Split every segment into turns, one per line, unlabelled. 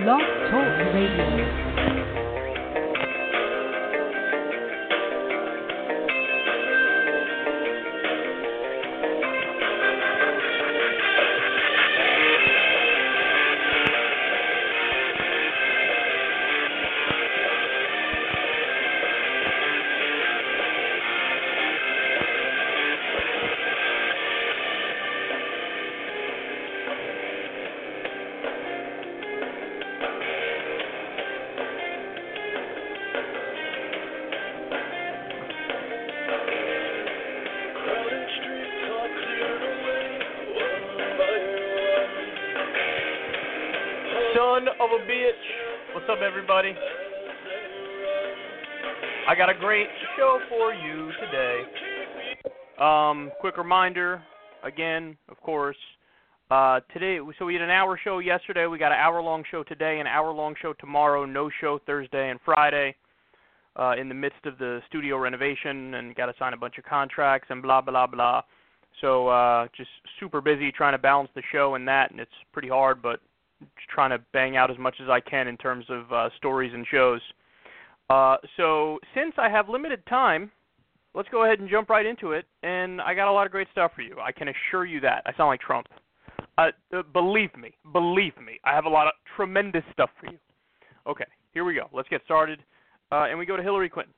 Blog Talk Radio.
Of a bitch. What's up, everybody? I got a great show for you today. Quick reminder, again, of course, today, so we had an hour show yesterday, we got an hour-long show today, an hour-long show tomorrow, no show Thursday and Friday, in the midst of the studio renovation, and got to sign a bunch of contracts and blah, blah, blah. So, just super busy trying to balance the show and that, and it's pretty hard, but just trying to bang out as much as I can in terms of stories and shows. So since I have limited time, let's go ahead and jump right into it, and I got a lot of great stuff for you. I can assure you that. I sound like Trump. Believe me, I have a lot of tremendous stuff for you. Okay, here we go. Let's get started, and we go to Hillary Clinton.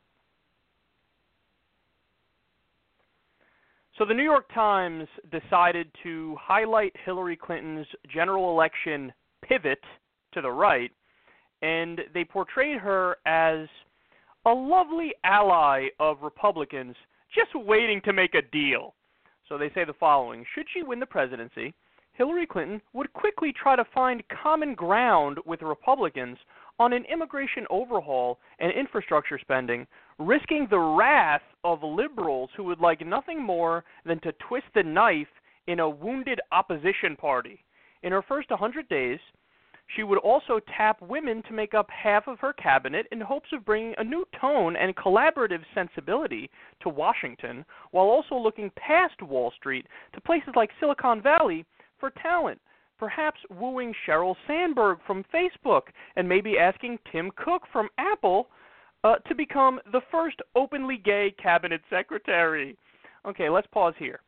So the New York Times decided to highlight Hillary Clinton's general election pivot to the right, and they portrayed her as a lovely ally of Republicans just waiting to make a deal. So they say the following: should she win the presidency, Hillary Clinton would quickly try to find common ground with Republicans on an immigration overhaul and infrastructure spending, risking the wrath of liberals who would like nothing more than to twist the knife in a wounded opposition party. In her first 100 days, she would also tap women to make up half of her cabinet in hopes of bringing a new tone and collaborative sensibility to Washington, while also looking past Wall Street to places like Silicon Valley for talent, perhaps wooing Sheryl Sandberg from Facebook and maybe asking Tim Cook from Apple to become the first openly gay cabinet secretary. Okay, let's pause here.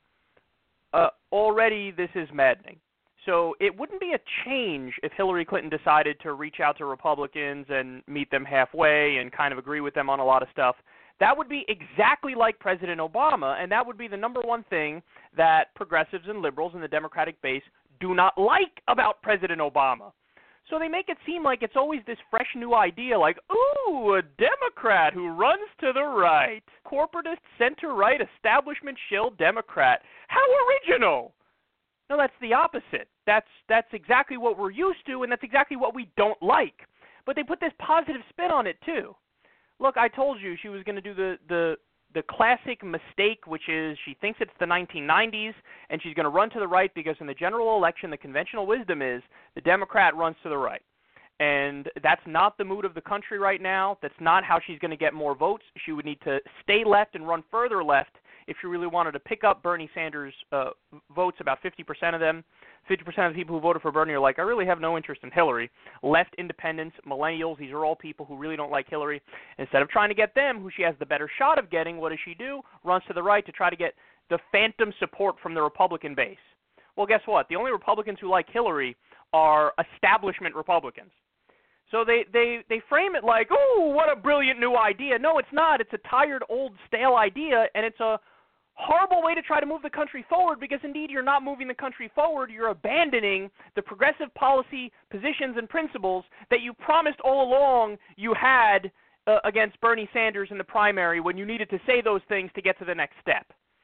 Already this is maddening. So it wouldn't be a change if Hillary Clinton decided to reach out to Republicans and meet them halfway and kind of agree with them on a lot of stuff. That would be exactly like President Obama, and that would be the number one thing that progressives and liberals in the Democratic base do not like about President Obama. So they make it seem like it's always this fresh new idea like, ooh, a Democrat who runs to the right. Corporatist, center-right, establishment shill Democrat. How original! No, that's the opposite. That's exactly what we're used to, and that's exactly what we don't like. But they put this positive spin on it, too. Look, I told you she was going to do the classic mistake, which is she thinks it's the 1990s, and she's going to run to the right because in the general election, the conventional wisdom is the Democrat runs to the right. And that's not the mood of the country right now. That's not how she's going to get more votes. She would need to stay left and run further left if she really wanted to pick up Bernie Sanders' votes, about 50% of them. 50% of the people who voted for Bernie are like, I really have no interest in Hillary. Left independents, millennials, these are all people who really don't like Hillary. Instead of trying to get them, who she has the better shot of getting, what does she do? Runs to the right to try to get the phantom support from the Republican base. Well, guess what? The only Republicans who like Hillary are establishment Republicans. So they frame it like, oh, what a brilliant new idea. No, it's not. It's a tired, old, stale idea, and it's a horrible way to try to move the country forward because, indeed, you're not moving the country forward. You're abandoning the progressive policy positions and principles that you promised all along you had against Bernie Sanders in the primary when you needed to say those things to get to the next step.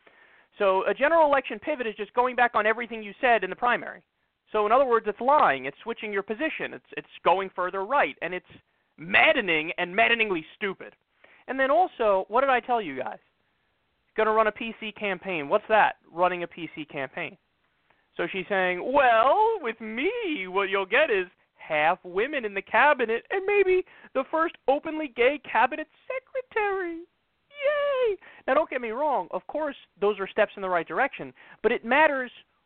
So a general election pivot is just going back on everything you said in the primary. So in other words, it's lying. It's switching your position. It's going further right, and it's maddening and maddeningly stupid. And then also, what did I tell you guys? Going to run a PC campaign. What's that, running a PC campaign? So she's saying, well, with me, what you'll get is half women in the cabinet and maybe the first openly gay cabinet secretary. Yay! Now, don't get me wrong. Of course, those are steps in the right direction, but it matters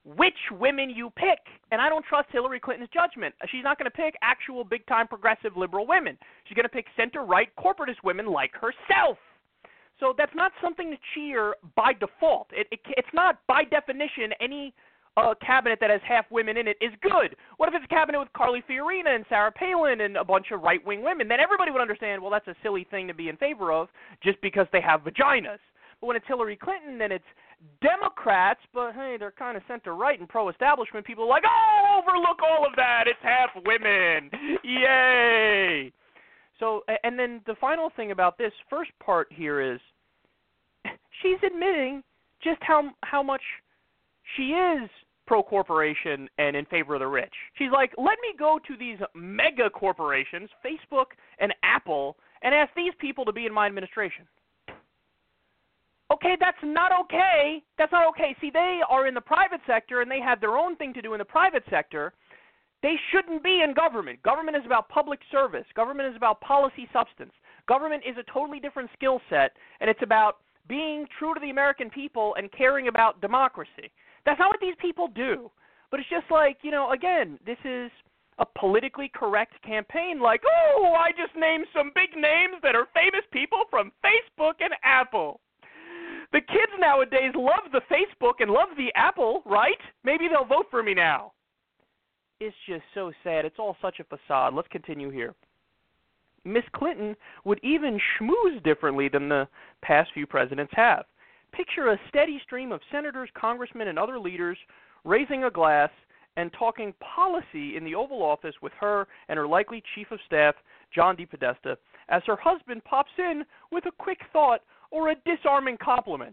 which women you pick. And I don't trust Hillary Clinton's judgment. She's not going to pick actual big-time progressive liberal women. She's going to pick center-right corporatist women like herself. So that's not something to cheer by default. It's not, by definition, any cabinet that has half women in it is good. What if it's a cabinet with Carly Fiorina and Sarah Palin and a bunch of right-wing women? Then everybody would understand, well, that's a silly thing to be in favor of just because they have vaginas. But when it's Hillary Clinton and it's Democrats, but hey, they're kind of center-right and pro-establishment, people are like, oh, overlook all of that. It's half women. Yay. So, and then the final thing about this first part here is she's admitting just how much she is pro-corporation and in favor of the rich. She's like, let me go to these mega corporations, Facebook and Apple, and ask these people to be in my administration. Okay, that's not okay. That's not okay. See, they are in the private sector, and they have their own thing to do in the private sector. They shouldn't be in government. Government is about public service. Government is about policy substance. Government is a totally different skill set, and it's about being true to the American people and caring about democracy. That's not what these people do. But it's just like, again, this is a politically correct campaign like, oh, I just named some big names that are famous people from Facebook and Apple. The kids nowadays love the Facebook and love the Apple, right? Maybe they'll vote for me now. It's just so sad. It's all such a facade. Let's continue here. Miss Clinton would even schmooze differently than the past few presidents have. Picture a steady stream of senators, congressmen, and other leaders raising a glass and talking policy in the Oval Office with her and her likely chief of staff, John DePodesta, as her husband pops in with a quick thought or a disarming compliment.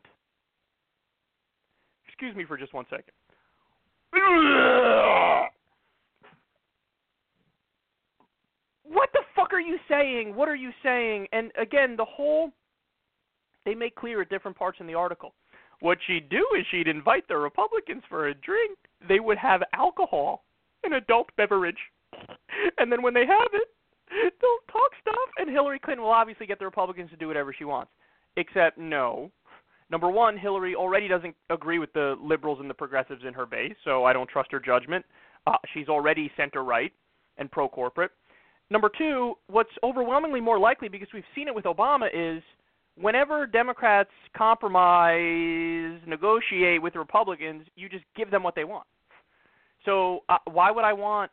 Excuse me for just 1 second. What the fuck are you saying? What are you saying? And again, they make clear at different parts in the article. What she'd do is she'd invite the Republicans for a drink. They would have alcohol, an adult beverage. And then when they have it, they'll talk stuff. And Hillary Clinton will obviously get the Republicans to do whatever she wants. Except, no. Number one, Hillary already doesn't agree with the liberals and the progressives in her base, so I don't trust her judgment. She's already center-right and pro-corporate. Number two, what's overwhelmingly more likely, because we've seen it with Obama, is whenever Democrats compromise, negotiate with Republicans, you just give them what they want. So why would I want,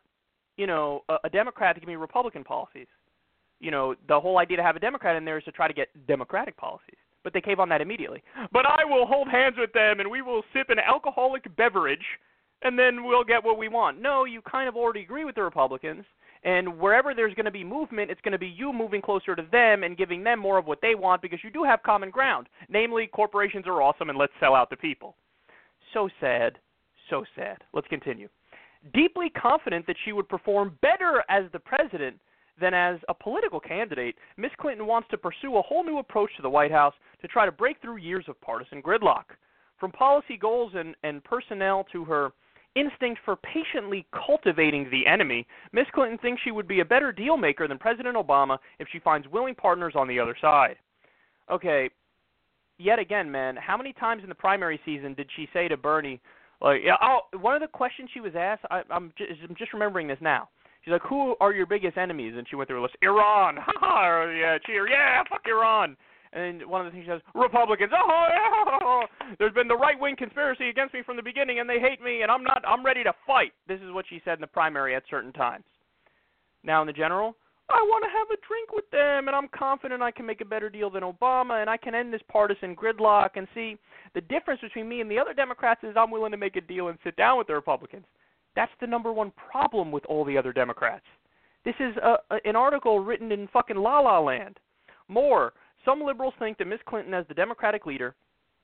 a Democrat to give me Republican policies? The whole idea to have a Democrat in there is to try to get Democratic policies. But they cave on that immediately. But I will hold hands with them, and we will sip an alcoholic beverage, and then we'll get what we want. No, you kind of already agree with the Republicans, and wherever there's going to be movement, it's going to be you moving closer to them and giving them more of what they want because you do have common ground. Namely, corporations are awesome, and let's sell out to people. So sad. So sad. Let's continue. Deeply confident that she would perform better as the president than as a political candidate, Ms. Clinton wants to pursue a whole new approach to the White House to try to break through years of partisan gridlock. From policy goals and personnel to her instinct for patiently cultivating the enemy, Ms. Clinton thinks she would be a better deal maker than President Obama if she finds willing partners on the other side. Okay, yet again, man, how many times in the primary season did she say to Bernie, one of the questions she was asked, I'm just remembering this now. She's like, who are your biggest enemies? And she went through a list. Iran. Ha ha. Yeah, cheer. Yeah, fuck Iran. And then one of the things she says, Republicans. Oh, yeah. There's been the right-wing conspiracy against me from the beginning, and they hate me, and I'm ready to fight. This is what she said in the primary at certain times. Now in the general, I want to have a drink with them, and I'm confident I can make a better deal than Obama, and I can end this partisan gridlock. And see, the difference between me and the other Democrats is I'm willing to make a deal and sit down with the Republicans. That's the number one problem with all the other Democrats. This is an article written in fucking La La Land. More, some liberals think that Ms. Clinton, as the Democratic leader,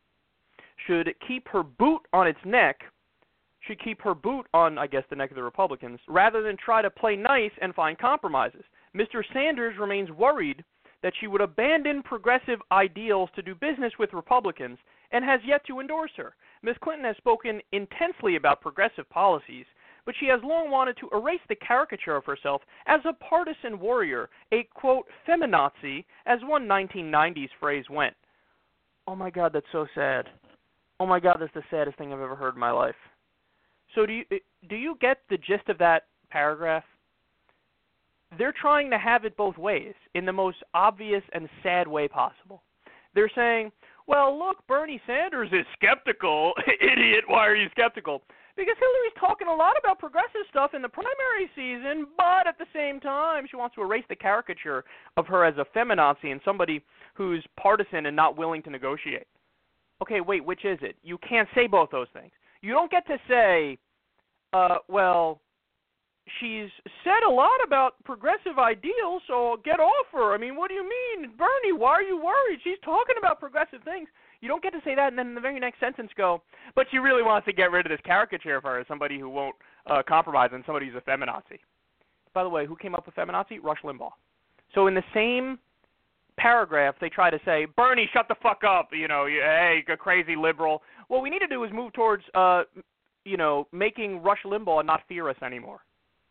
should keep her boot on its neck, should keep her boot on, I guess, the neck of the Republicans, rather than try to play nice and find compromises. Mr. Sanders remains worried that she would abandon progressive ideals to do business with Republicans and has yet to endorse her. Ms. Clinton has spoken intensely about progressive policies, but she has long wanted to erase the caricature of herself as a partisan warrior, a, quote, feminazi, as one 1990s phrase went. Oh my God, that's so sad. Oh my God, that's the saddest thing I've ever heard in my life. So do you get the gist of that paragraph? They're trying to have it both ways in the most obvious and sad way possible. They're saying, well, look, Bernie Sanders is skeptical. Idiot, why are you skeptical? Because Hillary's talking a lot about progressive stuff in the primary season, but at the same time, she wants to erase the caricature of her as a feminazi and somebody who's partisan and not willing to negotiate. Okay, wait, which is it? You can't say both those things. You don't get to say, well, she's said a lot about progressive ideals, so get off her. I mean, what do you mean? Bernie, why are you worried? She's talking about progressive things. You don't get to say that and then in the very next sentence go, but she really wants to get rid of this caricature of her as somebody who won't compromise and somebody who's a feminazi. By the way, who came up with feminazi? Rush Limbaugh. So in the same paragraph, they try to say, Bernie, shut the fuck up, hey, a crazy liberal. What we need to do is move towards, making Rush Limbaugh not fear us anymore.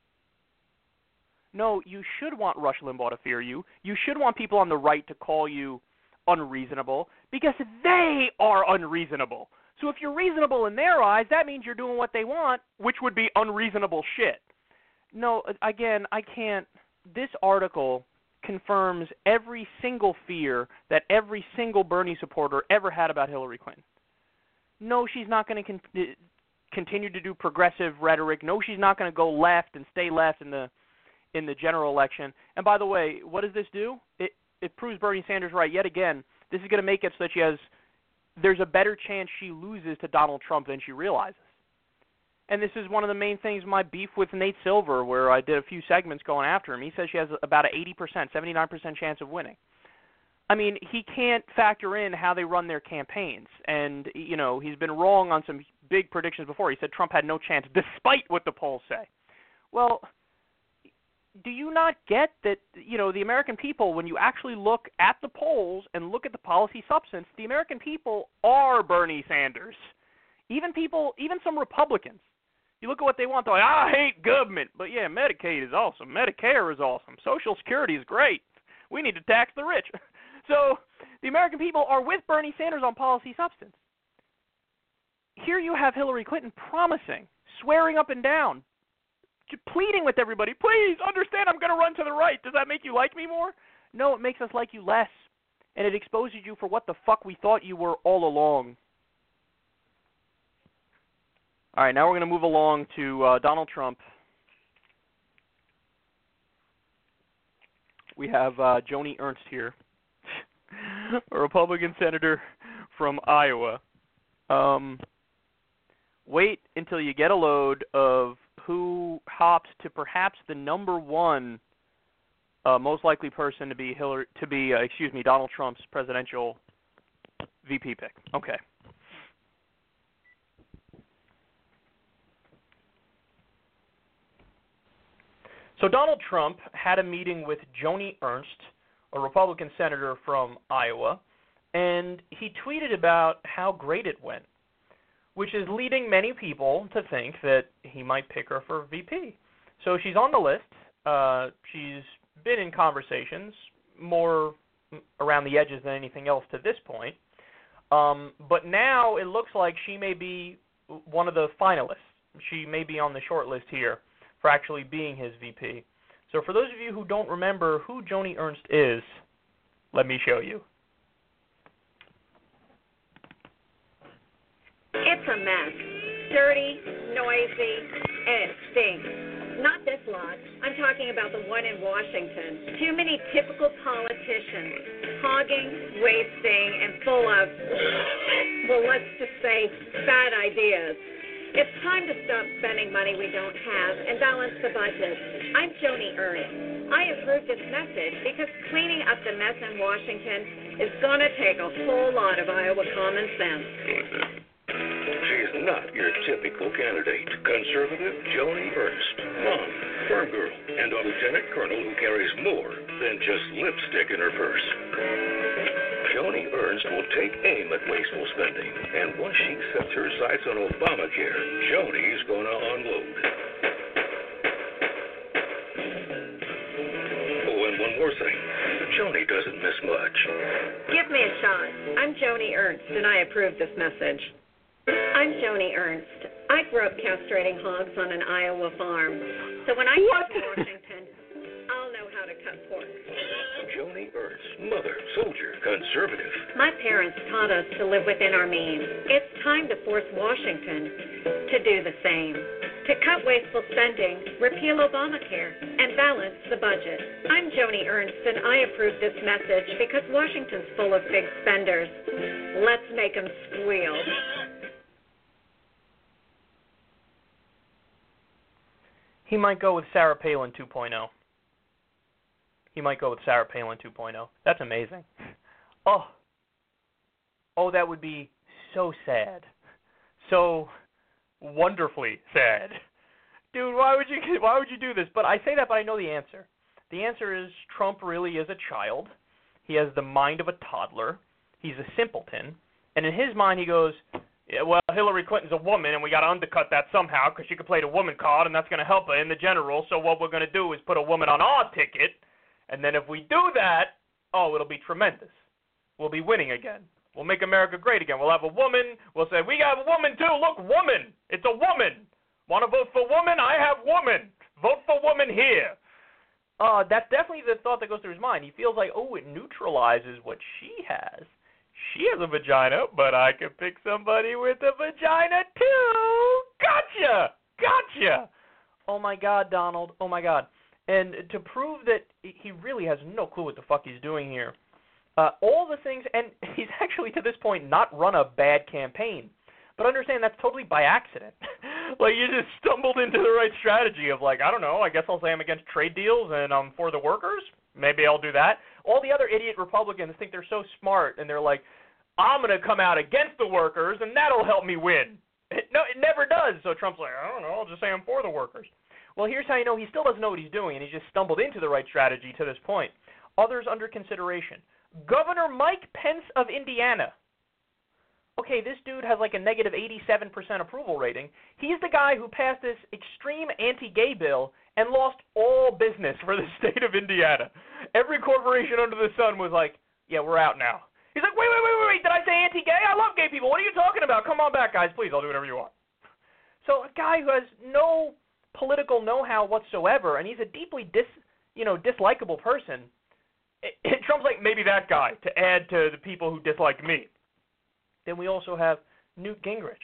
No, you should want Rush Limbaugh to fear you. You should want people on the right to call you unreasonable because they are unreasonable. So if you're reasonable in their eyes, that means you're doing what they want, which would be unreasonable shit. No, again, I can't. This article confirms every single fear that every single Bernie supporter ever had about Hillary Clinton. No, she's not going to continue to do progressive rhetoric. No, she's not going to go left and stay left in the general election. And by the way, what does this do? It proves Bernie Sanders right yet again. This is going to make it so that there's a better chance she loses to Donald Trump than she realizes. And this is one of the main things, my beef with Nate Silver, where I did a few segments going after him. He says she has about an 80%, 79% chance of winning. I mean, he can't factor in how they run their campaigns. And, he's been wrong on some big predictions before. He said Trump had no chance, despite what the polls say. Well, do you not get that, the American people, when you actually look at the polls and look at the policy substance, the American people are Bernie Sanders. Even some Republicans. You look at what they want, they're like, I hate government. But yeah, Medicaid is awesome. Medicare is awesome. Social Security is great. We need to tax the rich. So the American people are with Bernie Sanders on policy substance. Here you have Hillary Clinton promising, swearing up and down, pleading with everybody, please understand I'm going to run to the right. Does that make you like me more? No, it makes us like you less. And it exposes you for what the fuck we thought you were all along. All right, now we're going to move along to Donald Trump. We have Joni Ernst here, a Republican senator from Iowa. Wait until you get a load of who hops to perhaps the number one most likely person to be Donald Trump's presidential VP pick. Okay. So Donald Trump had a meeting with Joni Ernst, a Republican senator from Iowa, and he tweeted about how great it went, which is leading many people to think that he might pick her for VP. So she's on the list. She's been in conversations, more around the edges than anything else to this point. But now it looks like she may be one of the finalists. She may be on the short list here for actually being his VP. So for those of you who don't remember who Joni Ernst is, let me show you.
It's a mess. Dirty, noisy, and it stinks. Not this lot. I'm talking about the one in Washington. Too many typical politicians, hogging, wasting, and full of, well, let's just say, bad ideas. It's time to stop spending money we don't have and balance the budget. I'm Joni Ernst. I approve this message because cleaning up the mess in Washington is going to take a whole lot of Iowa common sense.
She's not your typical candidate. Conservative Joni Ernst, mom, farm girl, and a lieutenant colonel who carries more than just lipstick in her purse. Joni Ernst will take aim at wasteful spending, and once she sets her sights on Obamacare, Joni's going to unload. Oh, and one more thing. Joni doesn't miss much.
Give me a shot. I'm Joni Ernst, and I approve this message. I'm Joni Ernst. I grew up castrating hogs on an Iowa farm, so when I get to Washington, I'll know how to cut pork.
Joni Ernst, mother, soldier, conservative.
My parents taught us to live within our means. It's time to force Washington to do the same. To cut wasteful spending, repeal Obamacare, and balance the budget. I'm Joni Ernst, and I approve this message because Washington's full of big spenders. Let's make them squeal.
He might go with Sarah Palin 2.0. He might go with Sarah Palin 2.0. That's amazing. Oh, that would be so sad. So wonderfully sad. Dude, why would you do this? But I say that, but I know the answer. The answer is Trump really is a child. He has the mind of a toddler. He's a simpleton. And in his mind, he goes, yeah, well, Hillary Clinton's a woman, and we got to undercut that somehow because she can play the woman card, and that's going to help her in the general. So what we're going to do is put a woman on our ticket, and then if we do that, it'll be tremendous. We'll be winning again. We'll make America great again. We'll have a woman. We'll say, we got a woman too. Look, woman. It's a woman. Want to vote for woman? I have woman. Vote for woman here. That's definitely the thought that goes through his mind. He feels like, it neutralizes what she has. She has a vagina, but I could pick somebody with a vagina too. Gotcha. Oh my God, Donald. Oh my God. And to prove that he really has no clue what the fuck he's doing here, all the things, and he's actually to this point not run a bad campaign. But understand that's totally by accident. Like you just stumbled into the right strategy of like, I don't know, I guess I'll say I'm against trade deals and I'm for the workers. Maybe I'll do that. All the other idiot Republicans think they're so smart and they're like, I'm going to come out against the workers and that'll help me win. No, it never does. So Trump's like, I don't know, I'll just say I'm for the workers. Well, here's how you know he still doesn't know what he's doing and he just stumbled into the right strategy to this point. Others under consideration. Governor Mike Pence of Indiana. Okay, this dude has like a negative 87% approval rating. He's the guy who passed this extreme anti-gay bill and lost all business for the state of Indiana. Every corporation under the sun was like, yeah, we're out now. He's like, wait, did I say anti-gay? I love gay people. What are you talking about? Come on back, guys, please. I'll do whatever you want. So a guy who has no political know-how whatsoever, and he's a deeply dislikable person, Trump's like, maybe that guy to add to the people who dislike me. Then we also have Newt Gingrich.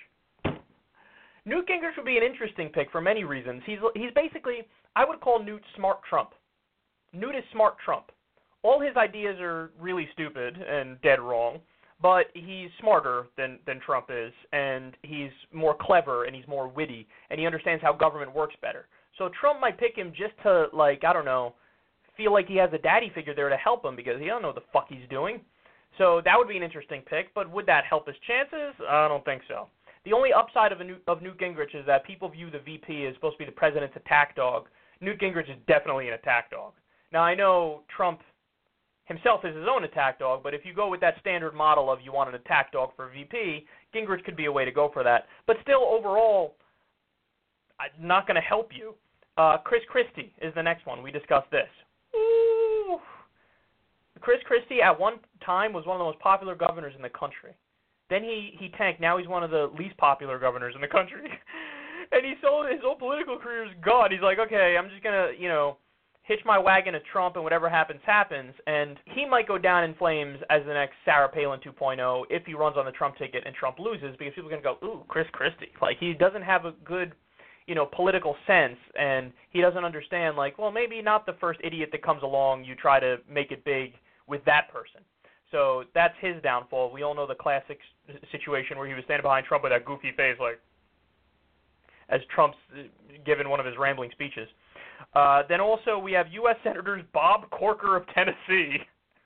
Newt Gingrich would be an interesting pick for many reasons. He's basically, I would call Newt smart Trump. Newt is smart Trump. All his ideas are really stupid and dead wrong, but he's smarter than Trump is, and he's more clever, and he's more witty, and he understands how government works better. So Trump might pick him just to, like, I don't know, feel like he has a daddy figure there to help him because he don't know what the fuck he's doing. So that would be an interesting pick, but would that help his chances? I don't think so. The only upside of Newt Gingrich is that people view the VP as supposed to be the president's attack dog. Newt Gingrich is definitely an attack dog. Now, I know Trump himself is his own attack dog, but if you go with that standard model of you want an attack dog for VP, Gingrich could be a way to go for that. But still, overall, not going to help you. Chris Christie is the next one. We discussed this. Ooh. Chris Christie at one time was one of the most popular governors in the country. Then he tanked. Now he's one of the least popular governors in the country. And his whole political career is gone. He's like, okay, I'm just going to, hitch my wagon to Trump and whatever happens, happens. And he might go down in flames as the next Sarah Palin 2.0 if he runs on the Trump ticket and Trump loses because people are going to go, ooh, Chris Christie. Like, he doesn't have a good political sense, and he doesn't understand, like, well, maybe not the first idiot that comes along, you try to make it big with that person. So that's his downfall. We all know the classic situation where he was standing behind Trump with that goofy face, like, as Trump's given one of his rambling speeches. Then also we have U.S. Senators Bob Corker of Tennessee.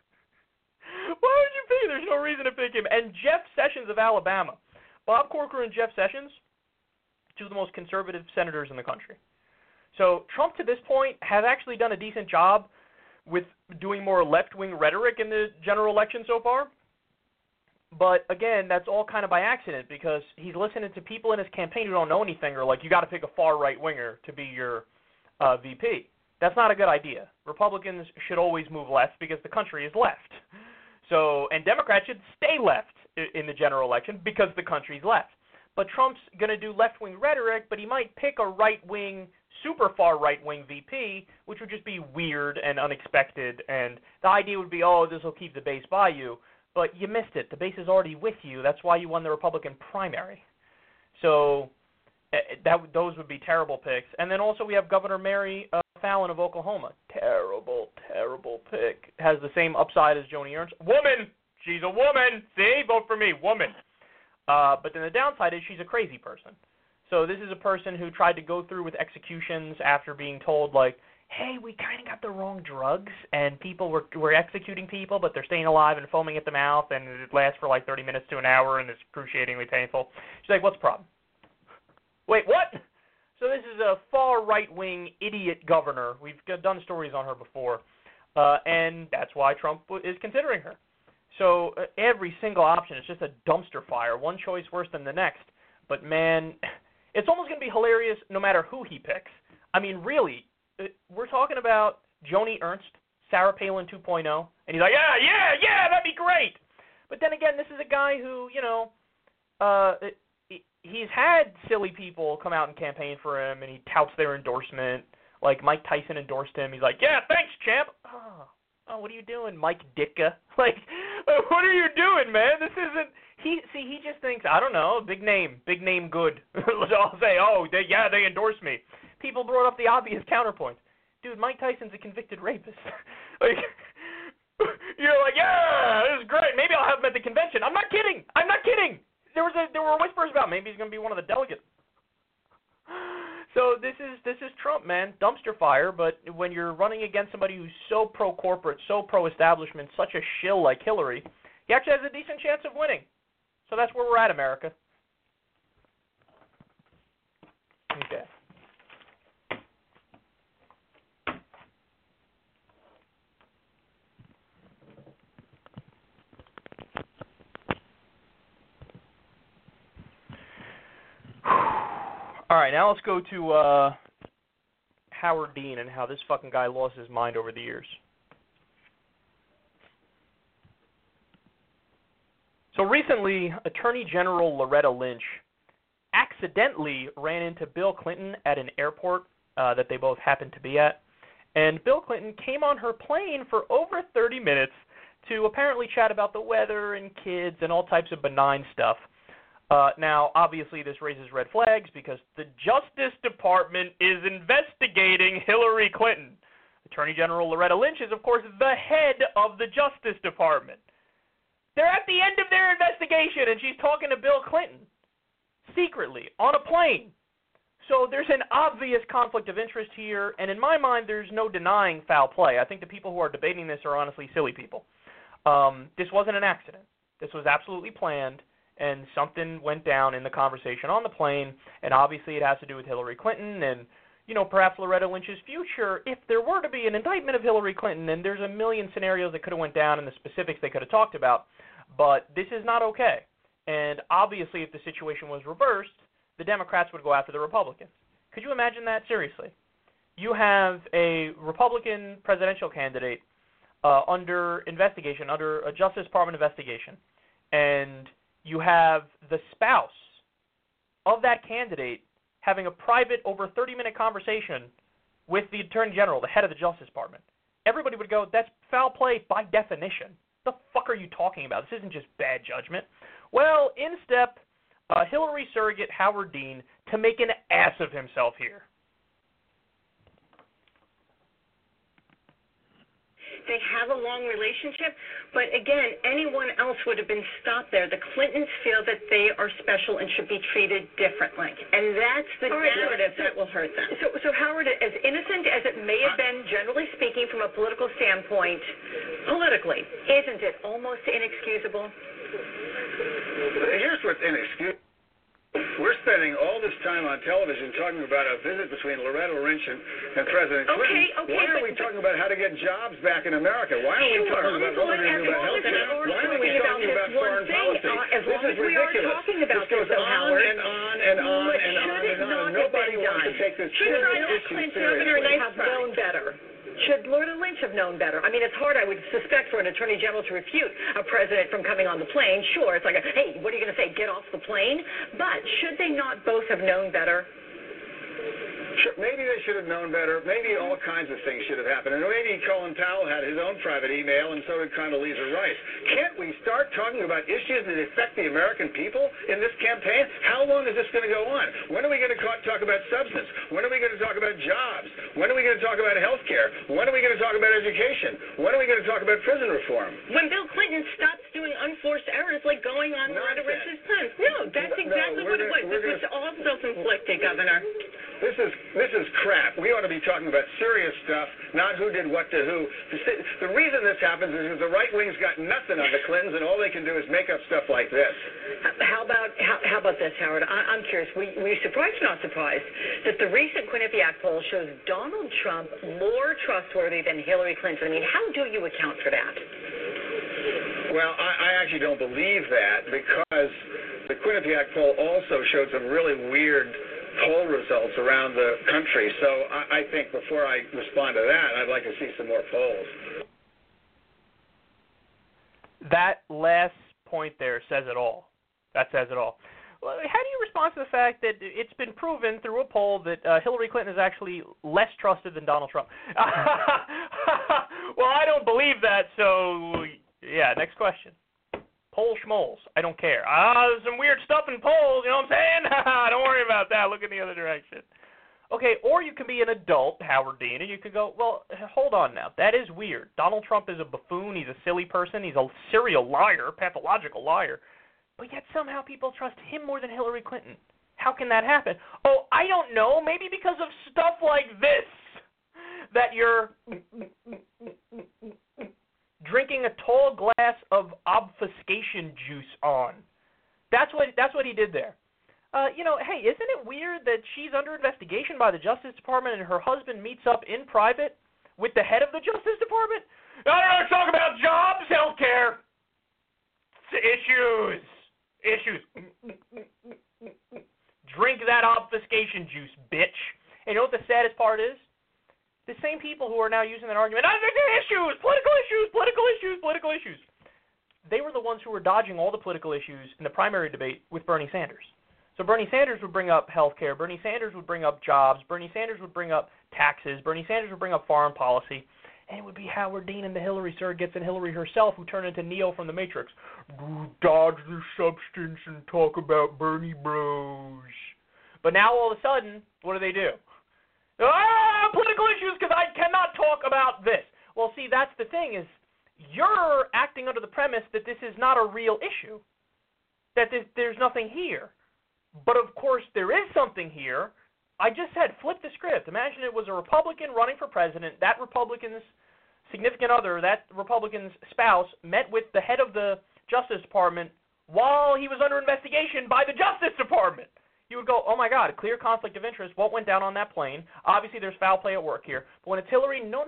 Why would you pick him? There's no reason to pick him. And Jeff Sessions of Alabama. Bob Corker and Jeff Sessions, two of the most conservative senators in the country. So Trump, to this point, has actually done a decent job with doing more left-wing rhetoric in the general election so far. But, again, that's all kind of by accident because he's listening to people in his campaign who don't know anything or like, you got to pick a far-right winger to be your VP. That's not a good idea. Republicans should always move left because the country is left. So, and Democrats should stay left in the general election because the country's left. but Trump's going to do left-wing rhetoric, but he might pick a right-wing, super far right-wing VP, which would just be weird and unexpected, and the idea would be, oh, this will keep the base by you, but you missed it. The base is already with you. That's why you won the Republican primary. So those would be terrible picks. And then also we have Governor Mary Fallin of Oklahoma. Terrible, terrible pick. Has the same upside as Joni Ernst. Woman! She's a woman! See? Vote for me. Woman. But then the downside is she's a crazy person. So this is a person who tried to go through with executions after being told, like, hey, we kind of got the wrong drugs, and people were executing people, but they're staying alive and foaming at the mouth, and it lasts for like 30 minutes to an hour, and it's excruciatingly painful. She's like, what's the problem? Wait, what? So this is a far right-wing idiot governor. We've done stories on her before, and that's why Trump is considering her. So every single option is just a dumpster fire, one choice worse than the next. But, man, it's almost going to be hilarious no matter who he picks. I mean, really, we're talking about Joni Ernst, Sarah Palin 2.0, and he's like, yeah, that'd be great. But then again, this is a guy who, he's had silly people come out and campaign for him, and he touts their endorsement. Like Mike Tyson endorsed him. He's like, yeah, thanks, champ. Oh, what are you doing, Mike Ditka? Like, what are you doing, man? This isn't. He just thinks, I don't know, big name good. I'll say, they endorsed me. People brought up the obvious counterpoint. Dude, Mike Tyson's a convicted rapist. Like, you're like, yeah, this is great. Maybe I'll have him at the convention. I'm not kidding. There were whispers about maybe he's going to be one of the delegates. So this is Trump, man, dumpster fire. But when you're running against somebody who's so pro-corporate, so pro-establishment, such a shill like Hillary, he actually has a decent chance of winning. So that's where we're at, America. Okay. All right, now let's go to Howard Dean and how this fucking guy lost his mind over the years. So recently, Attorney General Loretta Lynch accidentally ran into Bill Clinton at an airport that they both happened to be at, and Bill Clinton came on her plane for over 30 minutes to apparently chat about the weather and kids and all types of benign stuff. Now, obviously, this raises red flags because the Justice Department is investigating Hillary Clinton. Attorney General Loretta Lynch is, of course, the head of the Justice Department. They're at the end of their investigation, and she's talking to Bill Clinton secretly on a plane. So there's an obvious conflict of interest here, and in my mind, there's no denying foul play. I think the people who are debating this are honestly silly people. This wasn't an accident. This was absolutely planned. And something went down in the conversation on the plane, and obviously it has to do with Hillary Clinton and, perhaps Loretta Lynch's future. If there were to be an indictment of Hillary Clinton, and there's a million scenarios that could have went down and the specifics they could have talked about, but this is not okay. And obviously if the situation was reversed, the Democrats would go after the Republicans. Could you imagine that? Seriously. You have a Republican presidential candidate under investigation, under a Justice Department investigation, and you have the spouse of that candidate having a private, over 30-minute conversation with the Attorney General, the head of the Justice Department. Everybody would go, that's foul play by definition. The fuck are you talking about? This isn't just bad judgment. Well, in step Hillary surrogate Howard Dean to make an ass of himself here.
They have a long relationship, but again, anyone else would have been stopped there. The Clintons feel that they are special and should be treated differently, and that's the narrative that will hurt them.
So Howard, as innocent as it may have been, generally speaking, from a political standpoint, politically, isn't it almost inexcusable?
Here's what's inexcusable. We're spending all this time on television talking about a visit between Loretta Lynch and President Clinton. Why are we talking about how to get jobs back in America? Why are we talking about what we're going to do about health care? Why are we talking about foreign policy?
As long as we are talking about
this goes on and on and on and on and on. nobody wants to take this issue seriously.
Have known better. Should Loretta Lynch have known better? I mean, it's hard, I would suspect, for an attorney general to refute a president from coming on the plane. Sure, it's like, hey, what are you going to say, get off the plane? But should they not both have known better?
Sure, maybe they should have known better. Maybe all kinds of things should have happened. And maybe Colin Powell had his own private email, and so did Condoleezza Rice. Can't we start talking about issues that affect the American people in this campaign? How long is this going to go on? When are we going to talk about substance? When are we going to talk about jobs? When are we going to talk about health care? When are we going to talk about education? When are we going to talk about prison reform?
When Bill Clinton stops doing unforced errors like going on Loretta Lynch's plans. No, that's exactly what it was. This was all self-inflicted, Governor.
This is crap. We ought to be talking about serious stuff, not who did what to who. The reason this happens is because the right wing's got nothing on the Clintons, and all they can do is make up stuff like this.
How about this, Howard? I'm curious. Were you surprised or not surprised that the recent Quinnipiac poll shows Donald Trump more trustworthy than Hillary Clinton? I mean, how do you account for that?
Well, I actually don't believe that, because the Quinnipiac poll also showed some really weird poll results around the country. So I think before I respond to that, I'd like to see some more polls.
That last point there says it all. That says it all. Well, how do you respond to the fact that it's been proven through a poll that Hillary Clinton is actually less trusted than Donald Trump? Well, I don't believe that, so yeah, next question. Poll schmoles. I don't care. There's some weird stuff in polls, you know what I'm saying? Don't worry about that. Look in the other direction. Okay, or you can be an adult, Howard Dean, and you could go, well, hold on now. That is weird. Donald Trump is a buffoon. He's a silly person. He's a serial liar, pathological liar. But yet somehow people trust him more than Hillary Clinton. How can that happen? Oh, I don't know. Maybe because of stuff like this that you're drinking a tall glass of obfuscation juice on. That's what he did there. Hey, isn't it weird that she's under investigation by the Justice Department and her husband meets up in private with the head of the Justice Department? I don't know, talk about jobs, health care, issues. Drink that obfuscation juice, bitch. And you know what the saddest part is? The same people who are now using that argument, political issues. They were the ones who were dodging all the political issues in the primary debate with Bernie Sanders. So Bernie Sanders would bring up health care. Bernie Sanders would bring up jobs. Bernie Sanders would bring up taxes. Bernie Sanders would bring up foreign policy. And it would be Howard Dean and the Hillary surrogates and Hillary herself who turn into Neo from The Matrix. Dodge the substance and talk about Bernie bros. But now all of a sudden, what do? Political issues because I cannot talk about this. Well, see, that's the thing is you're acting under the premise that this is not a real issue, that there's nothing here. But, of course, there is something here. I just said flip the script. Imagine it was a Republican running for president. That Republican's significant other, that Republican's spouse, met with the head of the Justice Department while he was under investigation by the Justice Department. You would go, oh, my God, a clear conflict of interest. What went down on that plane? Obviously, there's foul play at work here. But when it's Hillary, no,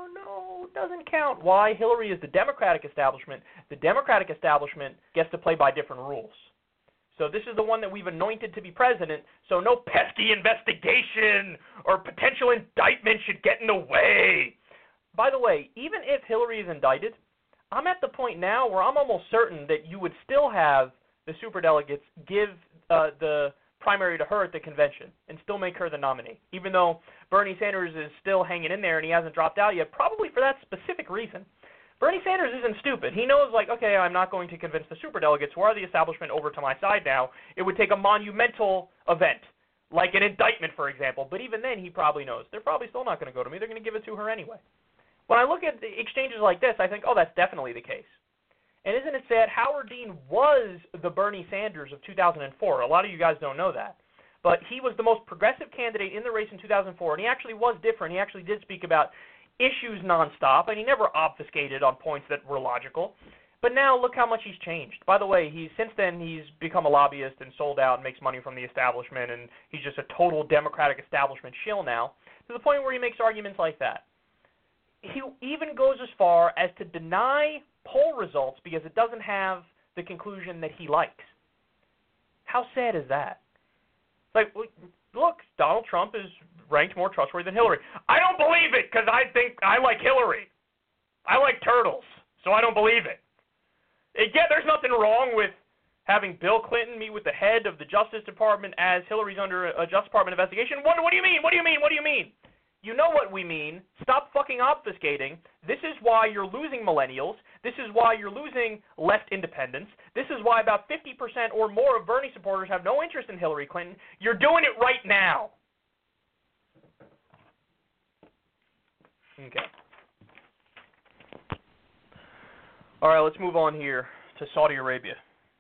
doesn't count. Why? Hillary is the Democratic establishment. The Democratic establishment gets to play by different rules. So this is the one that we've anointed to be president, so no pesky investigation or potential indictment should get in the way. By the way, even if Hillary is indicted, I'm at the point now where I'm almost certain that you would still have the superdelegates give the primary to her at the convention and still make her the nominee, even though Bernie Sanders is still hanging in there and he hasn't dropped out yet, probably for that specific reason. Bernie Sanders isn't stupid. He knows, okay, I'm not going to convince the superdelegates who are the establishment over to my side now. It would take a monumental event, like an indictment, for example. But even then, he probably knows. They're probably still not going to go to me. They're going to give it to her anyway. When I look at the exchanges like this, I think, oh, that's definitely the case. And isn't it sad? Howard Dean was the Bernie Sanders of 2004. A lot of you guys don't know that. But he was the most progressive candidate in the race in 2004, and he actually was different. He actually did speak about issues nonstop, and he never obfuscated on points that were logical. But now look how much he's changed. By the way, since then he's become a lobbyist and sold out and makes money from the establishment, and he's just a total Democratic establishment shill now, to the point where he makes arguments like that. He even goes as far as to deny poll results because it doesn't have the conclusion that he likes. How sad is that? look, Donald Trump is ranked more trustworthy than Hillary. I don't believe it because I think I like Hillary. I like turtles, so I don't believe it. Yeah, there's nothing wrong with having Bill Clinton meet with the head of the Justice Department as Hillary's under a Justice Department investigation. What do you mean? What do you mean? What do you mean? You know what we mean. Stop fucking obfuscating. This is why you're losing millennials. This is why you're losing left independents. This is why about 50% or more of Bernie supporters have no interest in Hillary Clinton. You're doing it right now. Okay. All right, let's move on here to Saudi Arabia.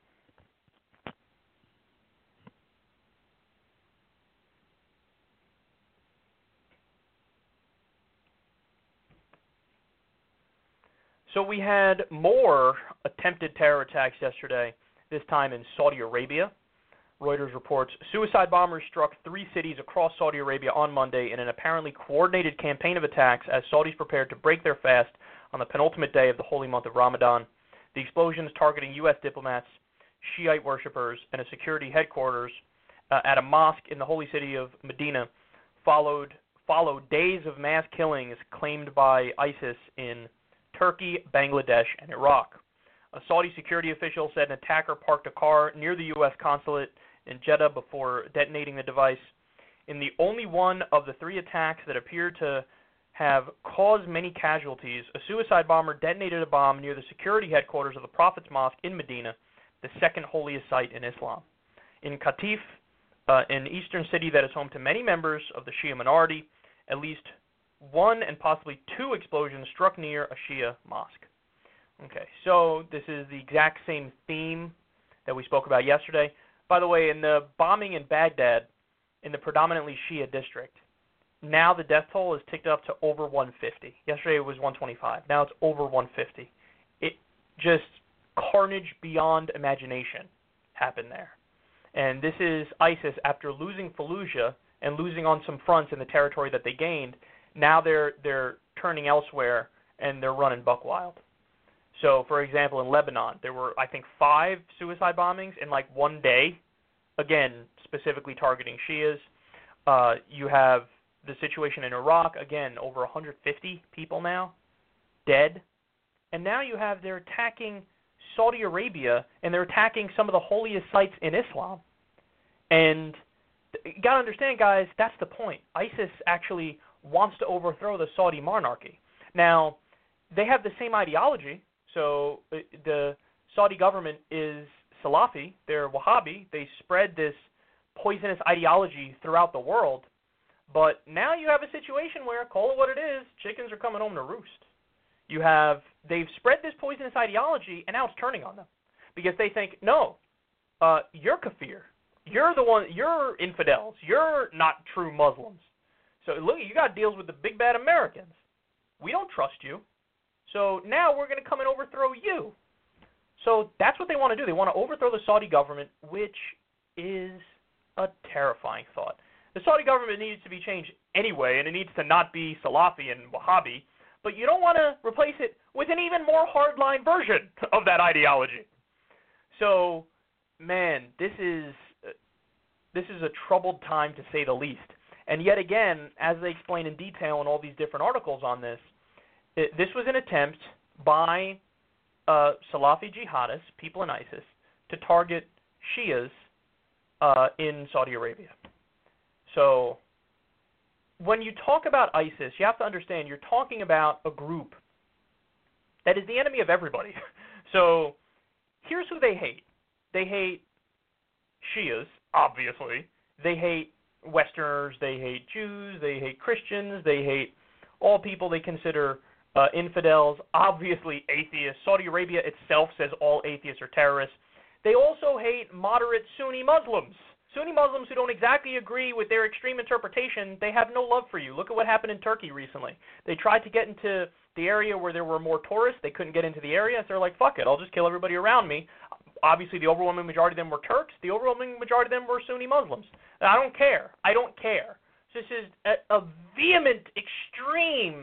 So we had more attempted terror attacks yesterday, this time in Saudi Arabia. Reuters reports suicide bombers struck 3 cities across Saudi Arabia on Monday in an apparently coordinated campaign of attacks as Saudis prepared to break their fast on the penultimate day of the holy month of Ramadan. The explosions targeting U.S. diplomats, Shiite worshippers, and a security headquarters at a mosque in the holy city of Medina followed days of mass killings claimed by ISIS in Turkey, Bangladesh, and Iraq. A Saudi security official said an attacker parked a car near the U.S. consulate in Jeddah before detonating the device. In the only one of the 3 attacks that appeared to have caused many casualties, a suicide bomber detonated a bomb near the security headquarters of the Prophet's Mosque in Medina, the second holiest site in Islam. In Qatif, an eastern city that is home to many members of the Shia minority, at least 1 and possibly 2 explosions struck near a Shia mosque. Okay, so this is the exact same theme that we spoke about yesterday. By the way, in the bombing in Baghdad, in the predominantly Shia district, now the death toll is ticked up to over 150. Yesterday it was 125. Now it's over 150. It just carnage beyond imagination happened there. And this is ISIS after losing Fallujah and losing on some fronts in the territory that they gained. Now they're turning elsewhere and they're running buck wild. So, for example, in Lebanon, there were, I think, 5 suicide bombings in like one day, again, specifically targeting Shias. You have the situation in Iraq, again, over 150 people now dead. And now you have, they're attacking Saudi Arabia, and they're attacking some of the holiest sites in Islam. And you got to understand, guys, that's the point. ISIS actually wants to overthrow the Saudi monarchy. Now, they have the same ideology. So the Saudi government is Salafi, they're Wahhabi, they spread this poisonous ideology throughout the world, but now you have a situation where, call it what it is, chickens are coming home to roost. They've spread this poisonous ideology, and now it's turning on them, because they think, no, you're kafir, you're the one, you're infidels, you're not true Muslims. So look, you got deals with the big bad Americans. We don't trust you. So now we're going to come and overthrow you. So that's what they want to do. They want to overthrow the Saudi government, which is a terrifying thought. The Saudi government needs to be changed anyway, and it needs to not be Salafi and Wahhabi, but you don't want to replace it with an even more hardline version of that ideology. So, man, this is a troubled time to say the least. And yet again, as they explain in detail in all these different articles on this, this was an attempt by Salafi jihadists, people in ISIS, to target Shias in Saudi Arabia. So when you talk about ISIS, you have to understand you're talking about a group that is the enemy of everybody. So here's who they hate. They hate Shias, obviously. They hate Westerners. They hate Jews. They hate Christians. They hate all people they consider infidels, obviously atheists. Saudi Arabia itself says all atheists are terrorists. They also hate moderate Sunni Muslims. Sunni Muslims who don't exactly agree with their extreme interpretation, they have no love for you. Look at what happened in Turkey recently. They tried to get into the area where there were more tourists. They couldn't get into the area, so they're like, fuck it, I'll just kill everybody around me. Obviously, the overwhelming majority of them were Turks. The overwhelming majority of them were Sunni Muslims. And I don't care. I don't care. This is a vehement, extreme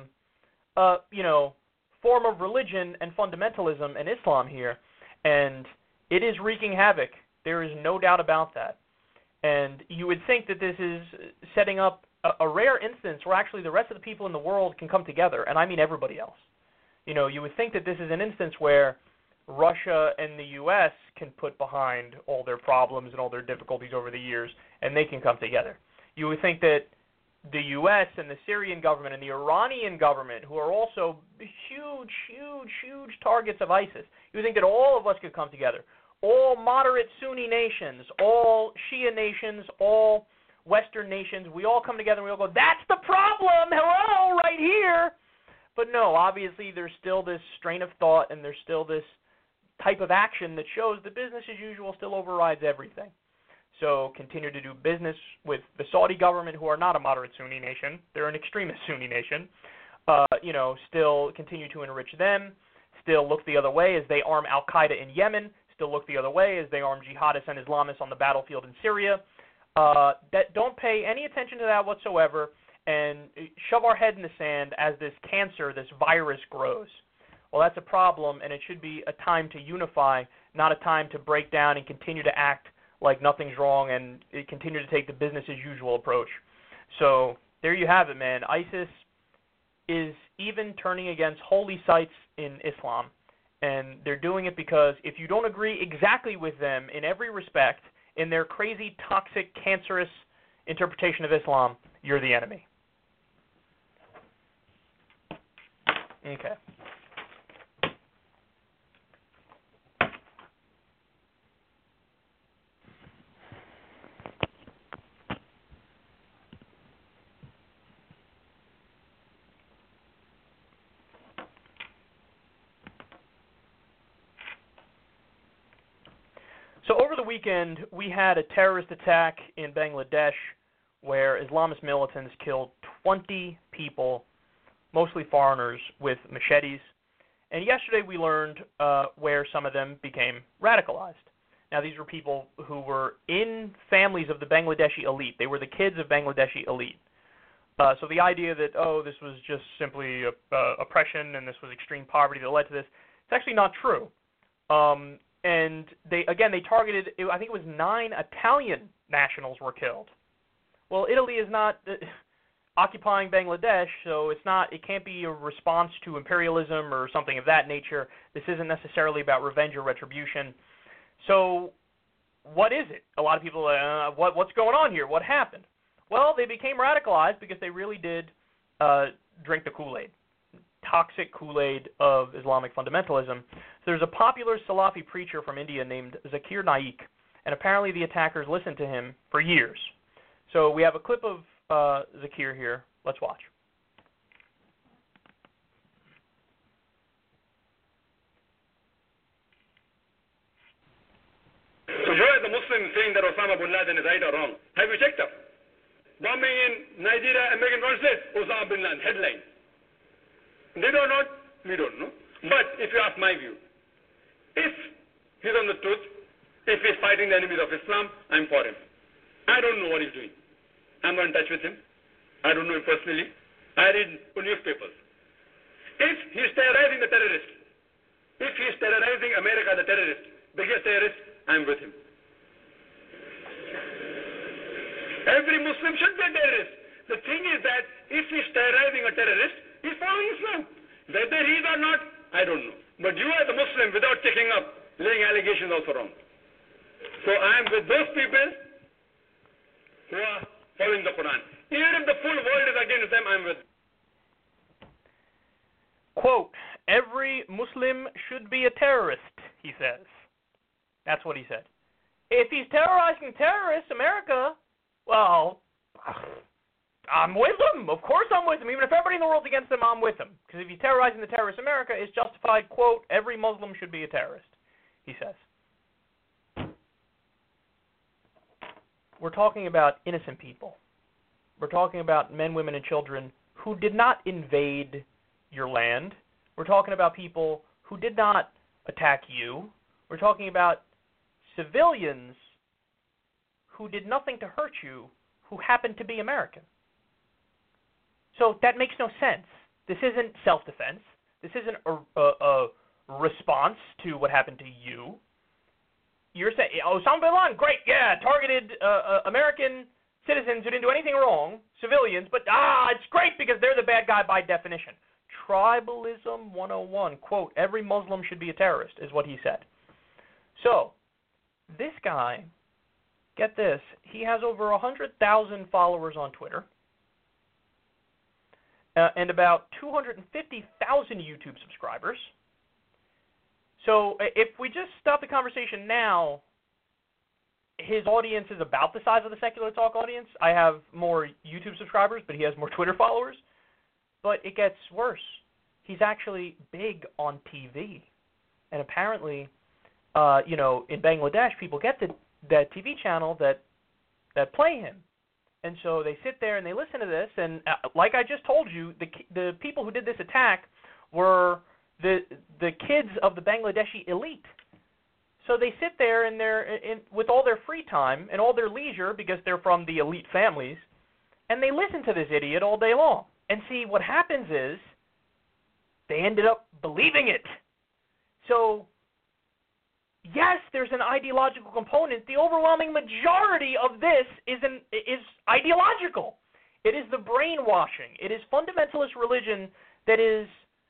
form of religion and fundamentalism in Islam here, and it is wreaking havoc. There is no doubt about that. And you would think that this is setting up a rare instance where actually the rest of the people in the world can come together, and I mean everybody else. You would think that this is an instance where Russia and the U.S. can put behind all their problems and all their difficulties over the years, and they can come together. You would think that the U.S. and the Syrian government and the Iranian government, who are also huge, huge, huge targets of ISIS, you would think that all of us could come together. All moderate Sunni nations, all Shia nations, all Western nations, we all come together and we all go, that's the problem, hello, right here. But no, obviously there's still this strain of thought and there's still this type of action that shows that business as usual still overrides everything. So continue to do business with the Saudi government, who are not a moderate Sunni nation. They're an extremist Sunni nation. Still continue to enrich them. Still look the other way as they arm Al-Qaeda in Yemen. Still look the other way as they arm jihadists and Islamists on the battlefield in Syria. That don't pay any attention to that whatsoever and shove our head in the sand as this cancer, this virus grows. Well, that's a problem, and it should be a time to unify, not a time to break down and continue to act like nothing's wrong and continue to take the business-as-usual approach. So there you have it, man. ISIS is even turning against holy sites in Islam, and they're doing it because if you don't agree exactly with them in every respect, in their crazy, toxic, cancerous interpretation of Islam, you're the enemy. Okay. So over the weekend, we had a terrorist attack in Bangladesh where Islamist militants killed 20 people, mostly foreigners, with machetes. And yesterday we learned where some of them became radicalized. Now, these were people who were in families of the Bangladeshi elite. They were the kids of Bangladeshi elite. So the idea that, this was just simply oppression and this was extreme poverty that led to this, it's actually not true. And they targeted, I think it was 9 Italian nationals were killed. Well, Italy is not occupying Bangladesh, so it can't be a response to imperialism or something of that nature. This isn't necessarily about revenge or retribution. So what is it? A lot of people are what's going on here? What happened? Well, they became radicalized because they really did drink the Kool-Aid. Toxic Kool-Aid of Islamic fundamentalism. So there's a popular Salafi preacher from India named Zakir Naik, and apparently the attackers listened to him for years. So we have a clip of Zakir here. Let's watch.
So you as a Muslim saying that Osama bin Laden is right or wrong? Have you checked up? Bombing in Nigeria, American consulate, Osama bin Laden, headline. They don't know, we don't know. But if you ask my view, if he's on the truth, if he's fighting the enemies of Islam, I'm for him. I don't know what he's doing. I'm not in touch with him. I don't know him personally. I read newspapers. If he's terrorizing the terrorists, if he's terrorizing America, the terrorist, biggest terrorist, I'm with him. Every Muslim should be a terrorist. The thing is that if he's terrorizing a terrorist, he's following Islam. Whether he is or not, I don't know. But you as a Muslim, without checking up, laying allegations also wrong. So I am with those people who are following the Quran. Even if the full world is against them, I'm with them.
Quote, every Muslim should be a terrorist, he says. That's what he said. If he's terrorizing terrorists, America, well, I'm with him. Of course I'm with him. Even if everybody in the world's against him, I'm with him. Because if he's terrorizing the terrorist America, it's justified, quote, every Muslim should be a terrorist, he says. We're talking about innocent people. We're talking about men, women, and children who did not invade your land. We're talking about people who did not attack you. We're talking about civilians who did nothing to hurt you, who happened to be American. So that makes no sense. This isn't self-defense. This isn't a response to what happened to you. you're saying, Osama bin Laden, great, yeah, targeted American citizens who didn't do anything wrong, civilians, but it's great because they're the bad guy by definition. Tribalism 101, quote, every Muslim should be a terrorist, is what he said. So, this guy, get this, he has over 100,000 followers on Twitter, and about 250,000 YouTube subscribers. So if we just stop the conversation now, his audience is about the size of the Secular Talk audience. I have more YouTube subscribers, but he has more Twitter followers. But it gets worse. He's actually big on TV. And apparently, in Bangladesh, people get that TV channel that play him. And so they sit there and they listen to this, and like I just told you, the people who did this attack were the kids of the Bangladeshi elite. So they sit there and with all their free time and all their leisure, because they're from the elite families, and they listen to this idiot all day long. And see, what happens is they ended up believing it. So yes, there's an ideological component. The overwhelming majority of this is ideological. It is the brainwashing. It is fundamentalist religion that is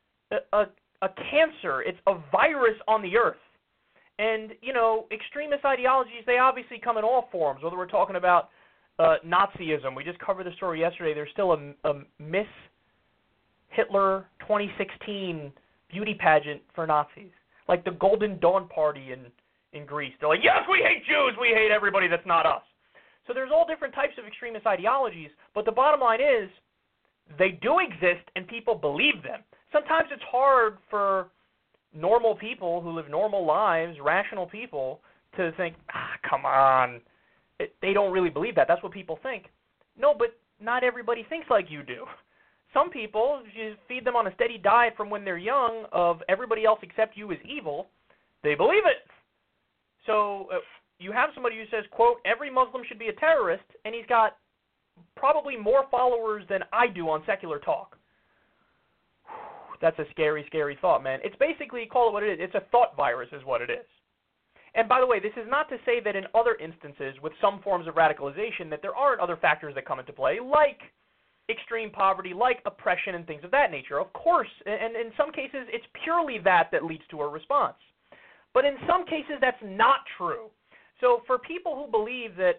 a cancer. It's a virus on the earth. And, extremist ideologies, they obviously come in all forms, whether we're talking about Nazism. We just covered the story yesterday. There's still a Miss Hitler 2016 beauty pageant for Nazis. Like the Golden Dawn Party in Greece. They're like, yes, we hate Jews, we hate everybody that's not us. So there's all different types of extremist ideologies, but the bottom line is they do exist and people believe them. Sometimes it's hard for normal people who live normal lives, rational people, to think, come on. They don't really believe that. That's what people think. No, but not everybody thinks like you do. Some people, if you feed them on a steady diet from when they're young of everybody else except you is evil, they believe it. So you have somebody who says, quote, every Muslim should be a terrorist, and he's got probably more followers than I do on Secular Talk. That's a scary, scary thought, man. It's basically, call it what it is. It's a thought virus is what it is. And by the way, this is not to say that in other instances with some forms of radicalization that there aren't other factors that come into play, like extreme poverty, like oppression and things of that nature. Of course, and in some cases, it's purely that leads to a response. But in some cases, that's not true. So for people who believe that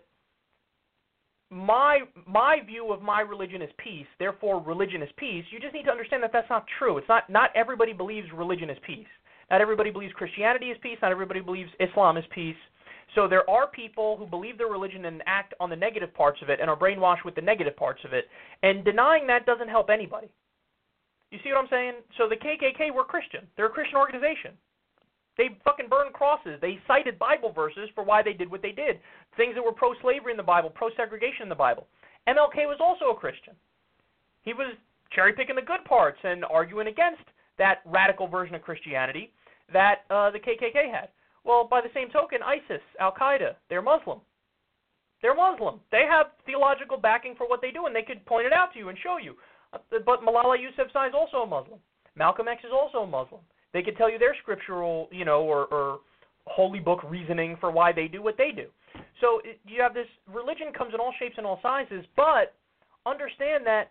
my view of my religion is peace, therefore religion is peace, you just need to understand that that's not true. It's not everybody believes religion is peace. Not everybody believes Christianity is peace. Not everybody believes Islam is peace. So there are people who believe their religion and act on the negative parts of it and are brainwashed with the negative parts of it. And denying that doesn't help anybody. You see what I'm saying? So the KKK were Christian. They're a Christian organization. They fucking burned crosses. They cited Bible verses for why they did what they did. Things that were pro-slavery in the Bible, pro-segregation in the Bible. MLK was also a Christian. He was cherry-picking the good parts and arguing against that radical version of Christianity that the KKK had. Well, by the same token, ISIS, Al-Qaeda, they're Muslim. They're Muslim. They have theological backing for what they do, and they could point it out to you and show you. But Malala Yousafzai is also a Muslim. Malcolm X is also a Muslim. They could tell you their scriptural, or holy book reasoning for why they do what they do. So you have this religion comes in all shapes and all sizes, but understand that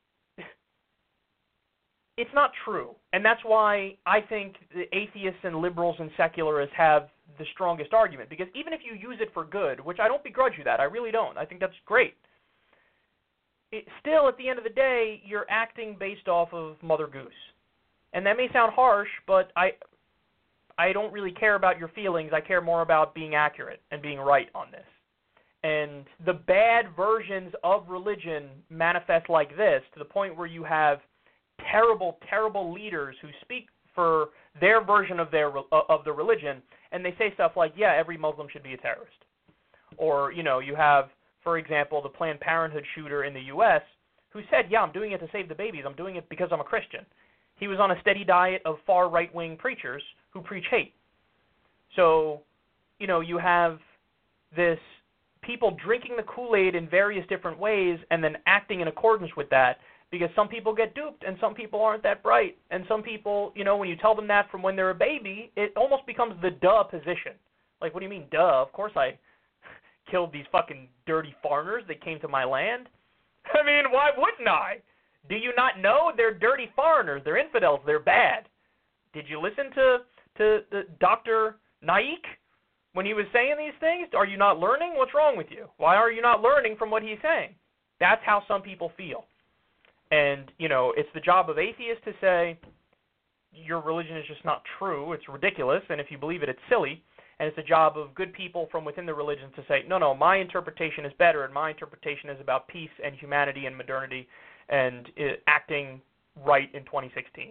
it's not true. And that's why I think the atheists and liberals and secularists have the strongest argument. Because even if you use it for good, which I don't begrudge you that, I really don't. I think that's great. Still, at the end of the day, you're acting based off of Mother Goose. And that may sound harsh, but I don't really care about your feelings. I care more about being accurate and being right on this. And the bad versions of religion manifest like this, to the point where you have terrible, terrible leaders who speak for their version of the religion, and they say stuff like, yeah, every Muslim should be a terrorist. Or, you have, for example, the Planned Parenthood shooter in the U.S. who said, yeah, I'm doing it to save the babies. I'm doing it because I'm a Christian. He was on a steady diet of far right-wing preachers who preach hate. So, you have this people drinking the Kool-Aid in various different ways and then acting in accordance with that, because some people get duped and some people aren't that bright. And some people, when you tell them that from when they're a baby, it almost becomes the duh position. Like, what do you mean, duh? Of course I killed these fucking dirty foreigners that came to my land. I mean, why wouldn't I? Do you not know they're dirty foreigners? They're infidels. They're bad. Did you listen to Dr. Naik when he was saying these things? Are you not learning? What's wrong with you? Why are you not learning from what he's saying? That's how some people feel. And, you know, it's the job of atheists to say, your religion is just not true, it's ridiculous, and if you believe it, it's silly. And it's the job of good people from within the religion to say, no, my interpretation is better, and my interpretation is about peace and humanity and modernity and acting right in 2016.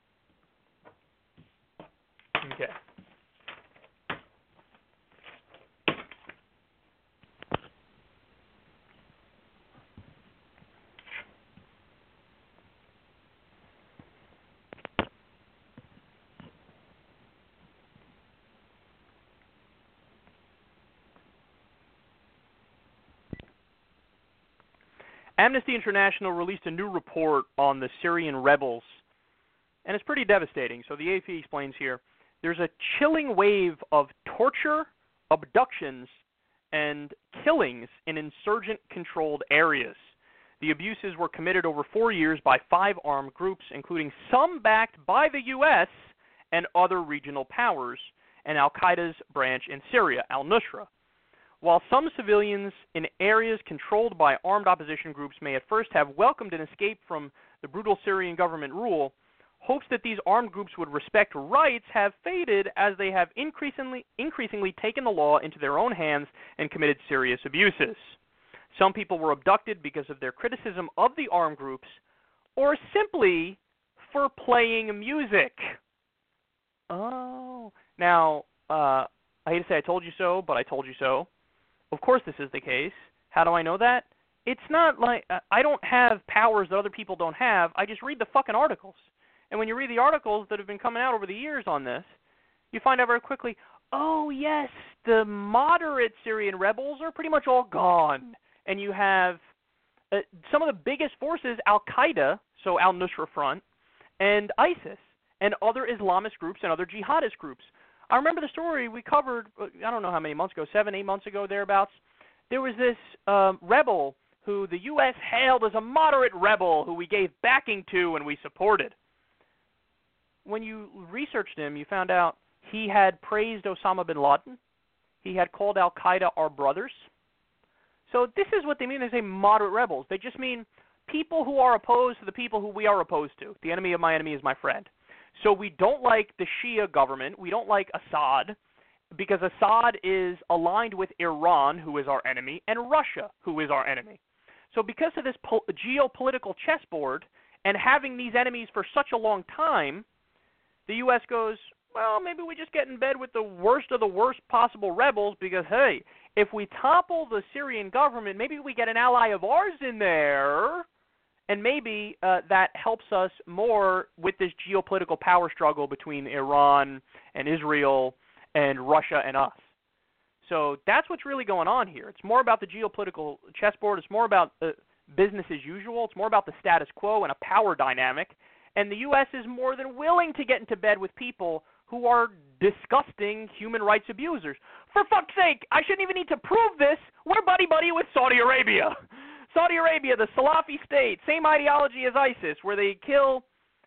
Okay. Amnesty International released a new report on the Syrian rebels, and it's pretty devastating. So the AP explains here, there's a chilling wave of torture, abductions, and killings in insurgent-controlled areas. The abuses were committed over 4 years by 5 armed groups, including some backed by the U.S. and other regional powers, and al-Qaeda's branch in Syria, al-Nusra. While some civilians in areas controlled by armed opposition groups may at first have welcomed an escape from the brutal Syrian government rule, hopes that these armed groups would respect rights have faded as they have increasingly taken the law into their own hands and committed serious abuses. Some people were abducted because of their criticism of the armed groups or simply for playing music. Oh. Now, I hate to say I told you so, but I told you so. Of course this is the case. How do I know that? It's not like I don't have powers that other people don't have. I just read the fucking articles. And when you read the articles that have been coming out over the years on this, you find out very quickly, oh yes, the moderate Syrian rebels are pretty much all gone. And you have some of the biggest forces, al-Qaeda, so al-Nusra Front, and ISIS, and other Islamist groups and other jihadist groups. I remember the story we covered, I don't know how many months ago, 7, 8 months ago, thereabouts. There was this rebel who the U.S. hailed as a moderate rebel who we gave backing to and we supported. When you researched him, you found out he had praised Osama bin Laden. He had called al-Qaeda our brothers. So this is what they mean when they say moderate rebels. They just mean people who are opposed to the people who we are opposed to. The enemy of my enemy is my friend. So we don't like the Shia government. We don't like Assad because Assad is aligned with Iran, who is our enemy, and Russia, who is our enemy. So because of this geopolitical chessboard and having these enemies for such a long time, the U.S. goes, well, maybe we just get in bed with the worst of the worst possible rebels because, hey, if we topple the Syrian government, maybe we get an ally of ours in there. And maybe that helps us more with this geopolitical power struggle between Iran and Israel and Russia and us. So that's what's really going on here. It's more about the geopolitical chessboard. It's more about business as usual. It's more about the status quo and a power dynamic. And the U.S. is more than willing to get into bed with people who are disgusting human rights abusers. For fuck's sake, I shouldn't even need to prove this. We're buddy-buddy with Saudi Arabia. Saudi Arabia, the Salafi state, same ideology as ISIS, where they kill,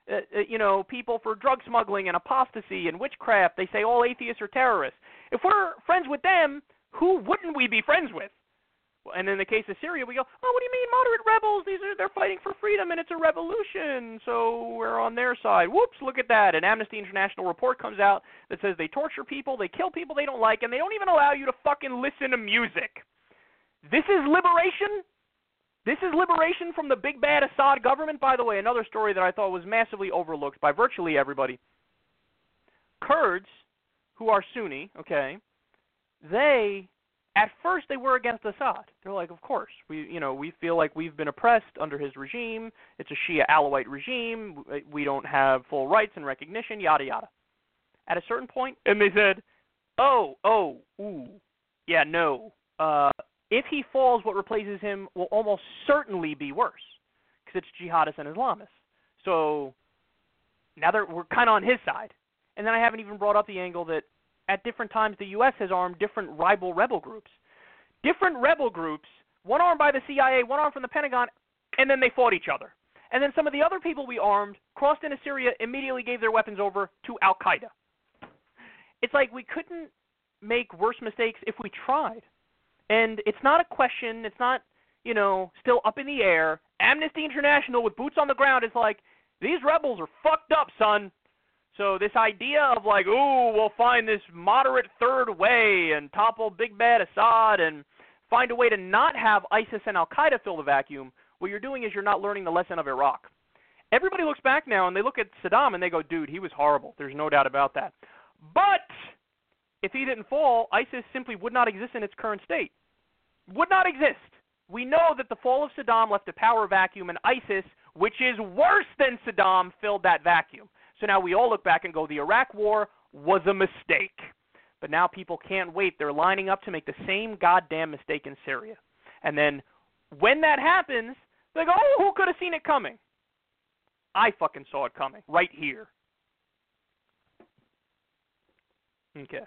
people for drug smuggling and apostasy and witchcraft. They say all atheists are terrorists. If we're friends with them, who wouldn't we be friends with? And in the case of Syria, we go, oh, what do you mean, moderate rebels? They're fighting for freedom, and it's a revolution, so we're on their side. Whoops, look at that. An Amnesty International report comes out that says they torture people, they kill people they don't like, and they don't even allow you to fucking listen to music. This is liberation? This is liberation from the big bad Assad government. By the way, another story that I thought was massively overlooked by virtually everybody. Kurds, who are Sunni, okay, at first they were against Assad. They're like, of course, we feel like we've been oppressed under his regime. It's a Shia Alawite regime. We don't have full rights and recognition, yada, yada. At a certain point, and they said, no. If he falls, what replaces him will almost certainly be worse because it's jihadists and Islamists. So now we're kind of on his side. And then I haven't even brought up the angle that at different times the U.S. has armed different rival rebel groups. Different rebel groups, one armed by the CIA, one armed from the Pentagon, and then they fought each other. And then some of the other people we armed crossed into Syria, immediately gave their weapons over to Al-Qaeda. It's like we couldn't make worse mistakes if we tried. And it's not a question, it's not, still up in the air. Amnesty International with boots on the ground is like, these rebels are fucked up, son. So this idea of like, ooh, we'll find this moderate third way and topple big bad Assad and find a way to not have ISIS and Al-Qaeda fill the vacuum, what you're doing is you're not learning the lesson of Iraq. Everybody looks back now and they look at Saddam and they go, dude, he was horrible. There's no doubt about that. But if he didn't fall, ISIS simply would not exist in its current state. Would not exist. We know that the fall of Saddam left a power vacuum, and ISIS, which is worse than Saddam, filled that vacuum. So now we all look back and go, the Iraq War was a mistake. But now people can't wait. They're lining up to make the same goddamn mistake in Syria. And then when that happens, they go, oh, who could have seen it coming? I fucking saw it coming right here. Okay.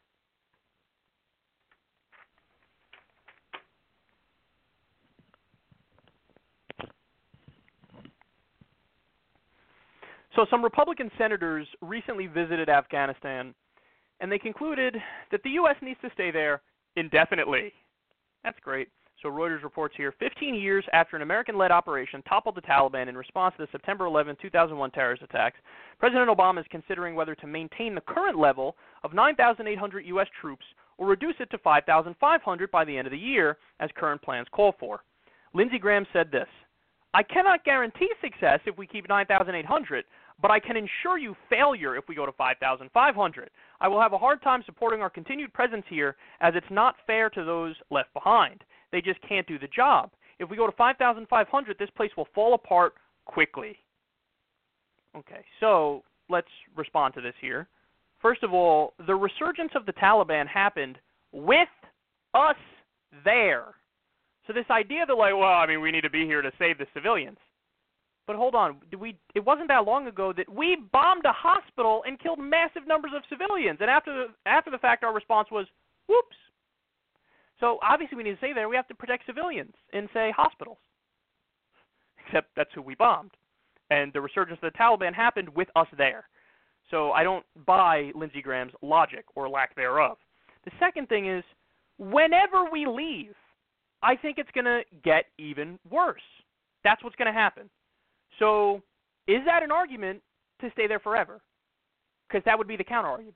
So some Republican senators recently visited Afghanistan, and they concluded that the U.S. needs to stay there indefinitely. That's great. So Reuters reports here, 15 years after an American-led operation toppled the Taliban in response to the September 11, 2001 terrorist attacks, President Obama is considering whether to maintain the current level of 9,800 U.S. troops or reduce it to 5,500 by the end of the year, as current plans call for. Lindsey Graham said this, I cannot guarantee success if we keep 9,800, but I can ensure you failure if we go to 5,500. I will have a hard time supporting our continued presence here, as it's not fair to those left behind. They just can't do the job. If we go to 5,500, this place will fall apart quickly. Okay, so let's respond to this here. First of all, the resurgence of the Taliban happened with us there. So this idea that, like, well, we need to be here to save the civilians. But hold on, it wasn't that long ago that we bombed a hospital and killed massive numbers of civilians. And after the fact, our response was, whoops. So obviously we need to stay there. We have to protect civilians in, say, hospitals. Except that's who we bombed. And the resurgence of the Taliban happened with us there. So I don't buy Lindsey Graham's logic or lack thereof. The second thing is, whenever we leave, I think it's going to get even worse. That's what's going to happen. So is that an argument to stay there forever? Because that would be the counter-argument.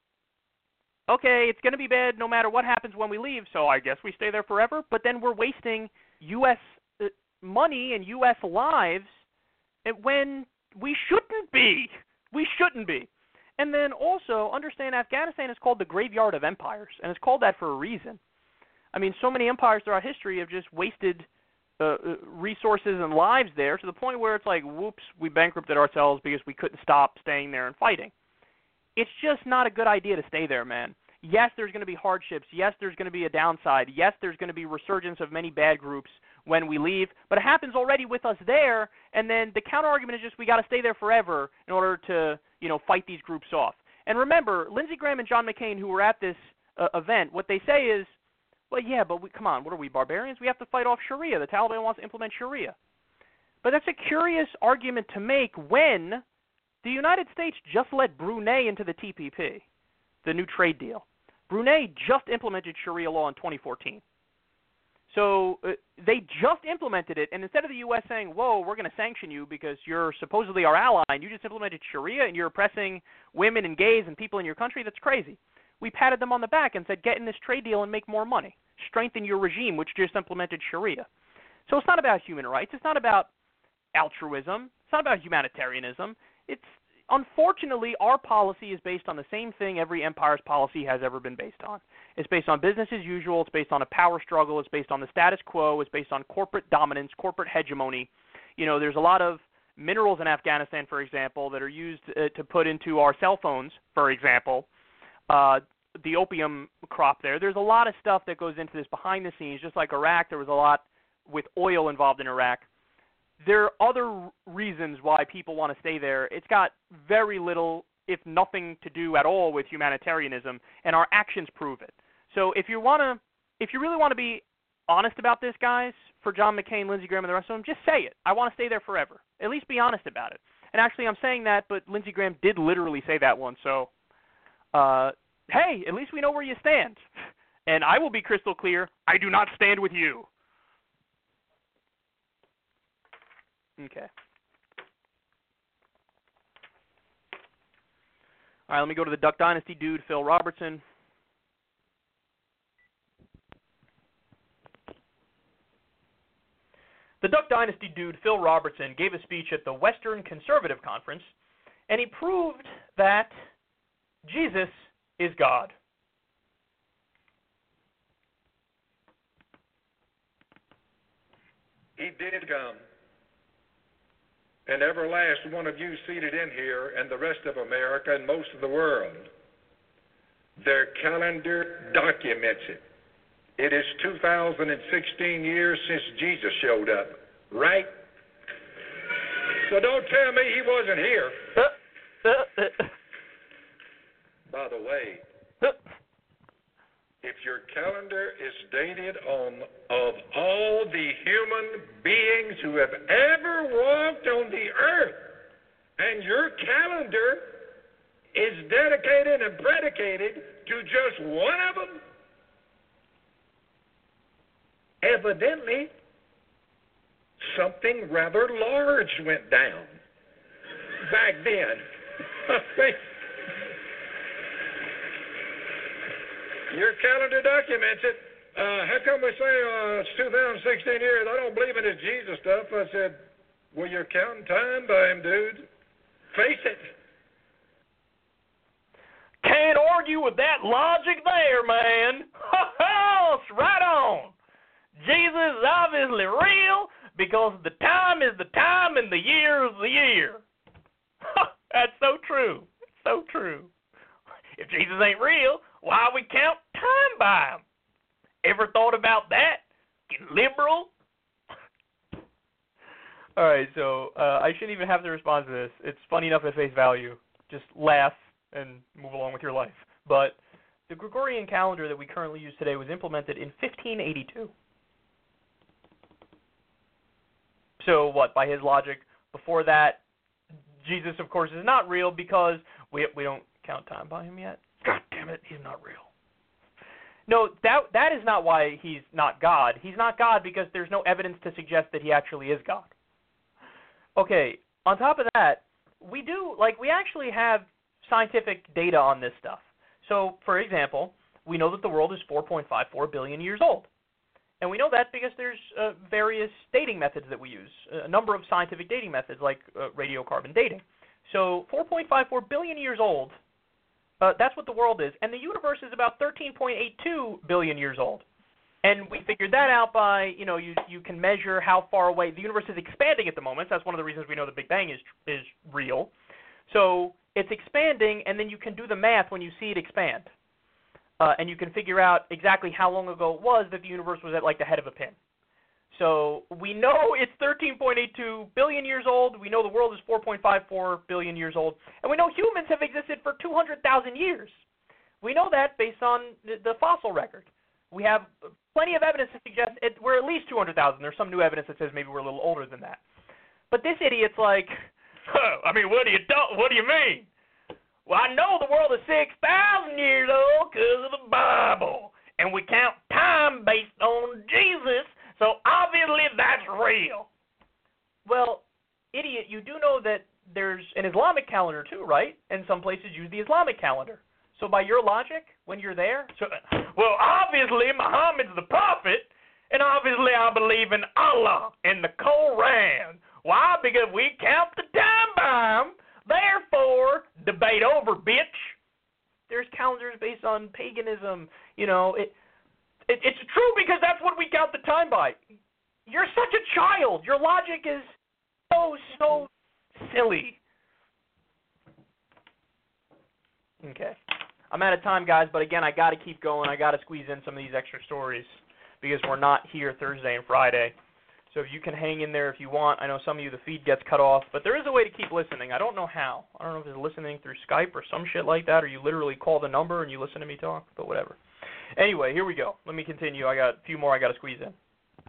Okay, it's going to be bad no matter what happens when we leave, so I guess we stay there forever, but then we're wasting U.S. money and U.S. lives when we shouldn't be. We shouldn't be. And then also understand Afghanistan is called the graveyard of empires, and it's called that for a reason. So many empires throughout history have just wasted resources and lives there to the point where it's like, whoops, we bankrupted ourselves because we couldn't stop staying there and fighting. It's just not a good idea to stay there, man. Yes, there's going to be hardships. Yes, there's going to be a downside. Yes, there's going to be resurgence of many bad groups when we leave, but it happens already with us there, and then the counter-argument is just we got to stay there forever in order to, fight these groups off. And remember, Lindsey Graham and John McCain, who were at this event, what they say is, well, yeah, but come on, what are we, barbarians? We have to fight off Sharia. The Taliban wants to implement Sharia. But that's a curious argument to make when the United States just let Brunei into the TPP, the new trade deal. Brunei just implemented Sharia law in 2014. So they just implemented it, and instead of the U.S. saying, whoa, we're going to sanction you because you're supposedly our ally, and you just implemented Sharia and you're oppressing women and gays and people in your country, that's crazy. We patted them on the back and said, get in this trade deal and make more money. Strengthen your regime, which just implemented Sharia. So it's not about human rights. It's not about altruism. It's not about humanitarianism. It's unfortunately, our policy is based on the same thing every empire's policy has ever been based on. It's based on business as usual. It's based on a power struggle. It's based on the status quo. It's based on corporate dominance, corporate hegemony. There's a lot of minerals in Afghanistan, for example, that are used to put into our cell phones, for example. The opium crop there. There's a lot of stuff that goes into this behind the scenes, just like Iraq. There was a lot with oil involved in Iraq. There are other reasons why people want to stay there. It's got very little, if nothing to do at all with humanitarianism, and our actions prove it. So if you really want to be honest about this, guys, for John McCain, Lindsey Graham, and the rest of them, just say it. I want to stay there forever. At least be honest about it. And actually, I'm saying that, but Lindsey Graham did literally say that once, so hey, at least we know where you stand. And I will be crystal clear, I do not stand with you. Okay. All right, let me go to the Duck Dynasty dude, Phil Robertson. The Duck Dynasty dude, Phil Robertson, gave a speech at the Western Conservative Conference, and he proved that Jesus is God.
He did come. And every last one of you seated in here and the rest of America and most of the world, their calendar documents it. It is 2016 years since Jesus showed up, right? So don't tell me he wasn't here. By the way, if your calendar is dated of all the human beings who have ever walked on the earth, and your calendar is dedicated and predicated to just one of them, evidently something rather large went down back then. Your calendar documents it. How come we say it's 2016 years? I don't believe in this Jesus stuff. I said, well, you're counting time by him, dude. Face it.
Can't argue with that logic there, man. It's right on. Jesus is obviously real because the time is the time and the year is the year. That's so true. So true. If Jesus ain't real, why we count time by him? Ever thought about that? Get liberal? All right, so I shouldn't even have to respond to this. It's funny enough at face value. Just laugh and move along with your life. But the Gregorian calendar that we currently use today was implemented in 1582. So what, by his logic, before that, Jesus, of course, is not real because we don't count time by him yet? God damn it, he's not real. No, that is not why he's not God. He's not God because there's no evidence to suggest that he actually is God. Okay, on top of that, we actually have scientific data on this stuff. So, for example, we know that the world is 4.54 billion years old. And we know that because there's various dating methods that we use, a number of scientific dating methods like radiocarbon dating. So 4.54 billion years old, that's what the world is. And the universe is about 13.82 billion years old. And we figured that out by, you can measure how far away. The universe is expanding at the moment. That's one of the reasons we know the Big Bang is real. So it's expanding, and then you can do the math when you see it expand. And you can figure out exactly how long ago it was that the universe was at, like, the head of a pin. So we know it's 13.82 billion years old. We know the world is 4.54 billion years old. And we know humans have existed for 200,000 years. We know that based on the fossil record. We have plenty of evidence to suggest we're at least 200,000. There's some new evidence that says maybe we're a little older than that. But this idiot's like, what do you mean? Well, I know the world is 6,000 years old because of the Bible. And we count time based on Jesus, so obviously that's real. Well, idiot, you do know that there's an Islamic calendar too, right? And some places use the Islamic calendar. So by your logic, when you're there, well, obviously Muhammad's the prophet, and obviously I believe in Allah and the Quran. Why? Because we count the time by him. Therefore, debate over, bitch. There's calendars based on paganism. It's true because that's what we count the time by. You're such a child. Your logic is so silly. Okay. I'm out of time, guys, but again, I got to keep going. I got to squeeze in some of these extra stories because we're not here Thursday and Friday. So you can hang in there if you want. I know some of you, the feed gets cut off, but there is a way to keep listening. I don't know how. I don't know if it's listening through Skype or some shit like that, or you literally call the number and you listen to me talk, but whatever. Anyway, here we go. Let me continue. I got a few more I got to squeeze in.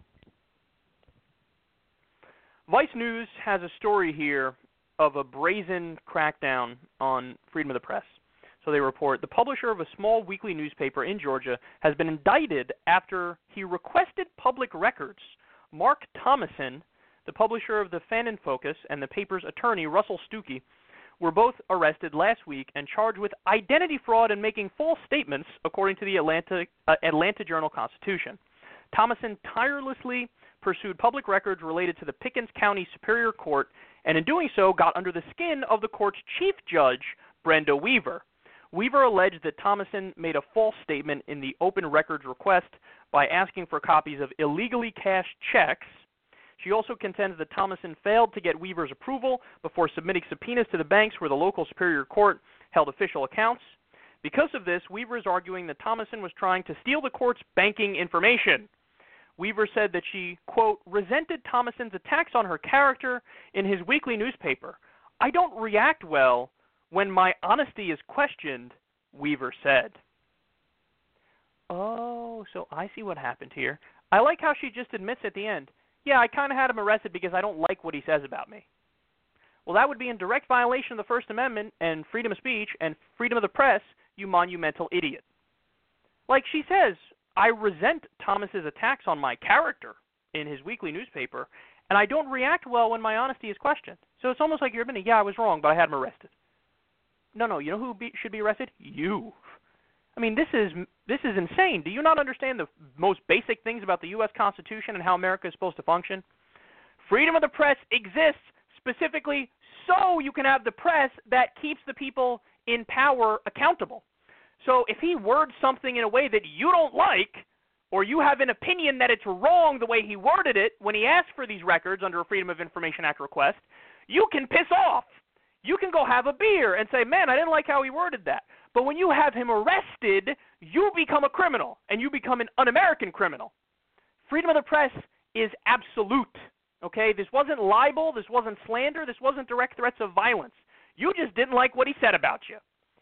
Vice News has a story here of a brazen crackdown on freedom of the press. So they report, the publisher of a small weekly newspaper in Georgia has been indicted after he requested public records. Mark Thomason, the publisher of the Fannin Focus, and the paper's attorney, Russell Stuckey, were both arrested last week and charged with identity fraud and making false statements, according to the Atlanta Journal-Constitution. Thomason tirelessly pursued public records related to the Pickens County Superior Court, and in doing so got under the skin of the court's chief judge, Brenda Weaver. Weaver alleged that Thomason made a false statement in the open records request by asking for copies of illegally cashed checks. She also contends that Thomason failed to get Weaver's approval before submitting subpoenas to the banks where the local Superior Court held official accounts. Because of this, Weaver is arguing that Thomason was trying to steal the court's banking information. Weaver said that she, quote, resented Thomason's attacks on her character in his weekly newspaper. I don't react well when my honesty is questioned, Weaver said. Oh, so I see what happened here. I like how she just admits at the end, yeah, I kind of had him arrested because I don't like what he says about me. Well, that would be in direct violation of the First Amendment and freedom of speech and freedom of the press, you monumental idiot. Like she says, I resent Thomas's attacks on my character in his weekly newspaper, and I don't react well when my honesty is questioned. So it's almost like you're admitting, yeah, I was wrong, but I had him arrested. No, you know who should be arrested? You. I mean, this is insane. Do you not understand the most basic things about the U.S. Constitution and how America is supposed to function? Freedom of the press exists specifically so you can have the press that keeps the people in power accountable. So if he words something in a way that you don't like, or you have an opinion that it's wrong the way he worded it when he asked for these records under a Freedom of Information Act request, you can piss off. You can go have a beer and say, man, I didn't like how he worded that. But when you have him arrested, you become a criminal, and you become an un-American criminal. Freedom of the press is absolute, okay? This wasn't libel. This wasn't slander. This wasn't direct threats of violence. You just didn't like what he said about you.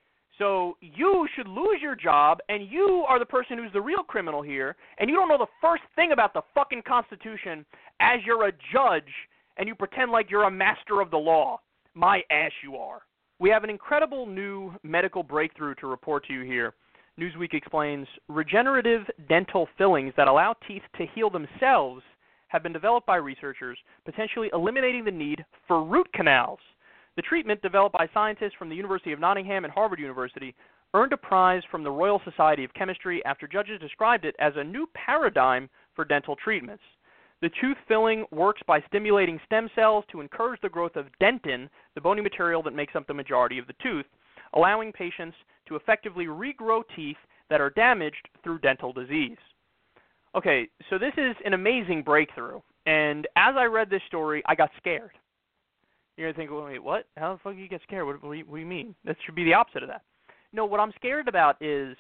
So you should lose your job, and you are the person who's the real criminal here, and you don't know the first thing about the fucking Constitution as you're a judge, and you pretend like you're a master of the law. My ass you are. We have an incredible new medical breakthrough to report to you here. Newsweek explains regenerative dental fillings that allow teeth to heal themselves have been developed by researchers, potentially eliminating the need for root canals. The treatment, developed by scientists from the University of Nottingham and Harvard University, earned a prize from the Royal Society of Chemistry after judges described it as a new paradigm for dental treatments. The tooth filling works by stimulating stem cells to encourage the growth of dentin, the bony material that makes up the majority of the tooth, allowing patients to effectively regrow teeth that are damaged through dental disease. Okay, so this is an amazing breakthrough, and as I read this story, I got scared. You're going to think, well, wait, what? How the fuck do you get scared? What do you mean? That should be the opposite of that. No, what I'm scared about is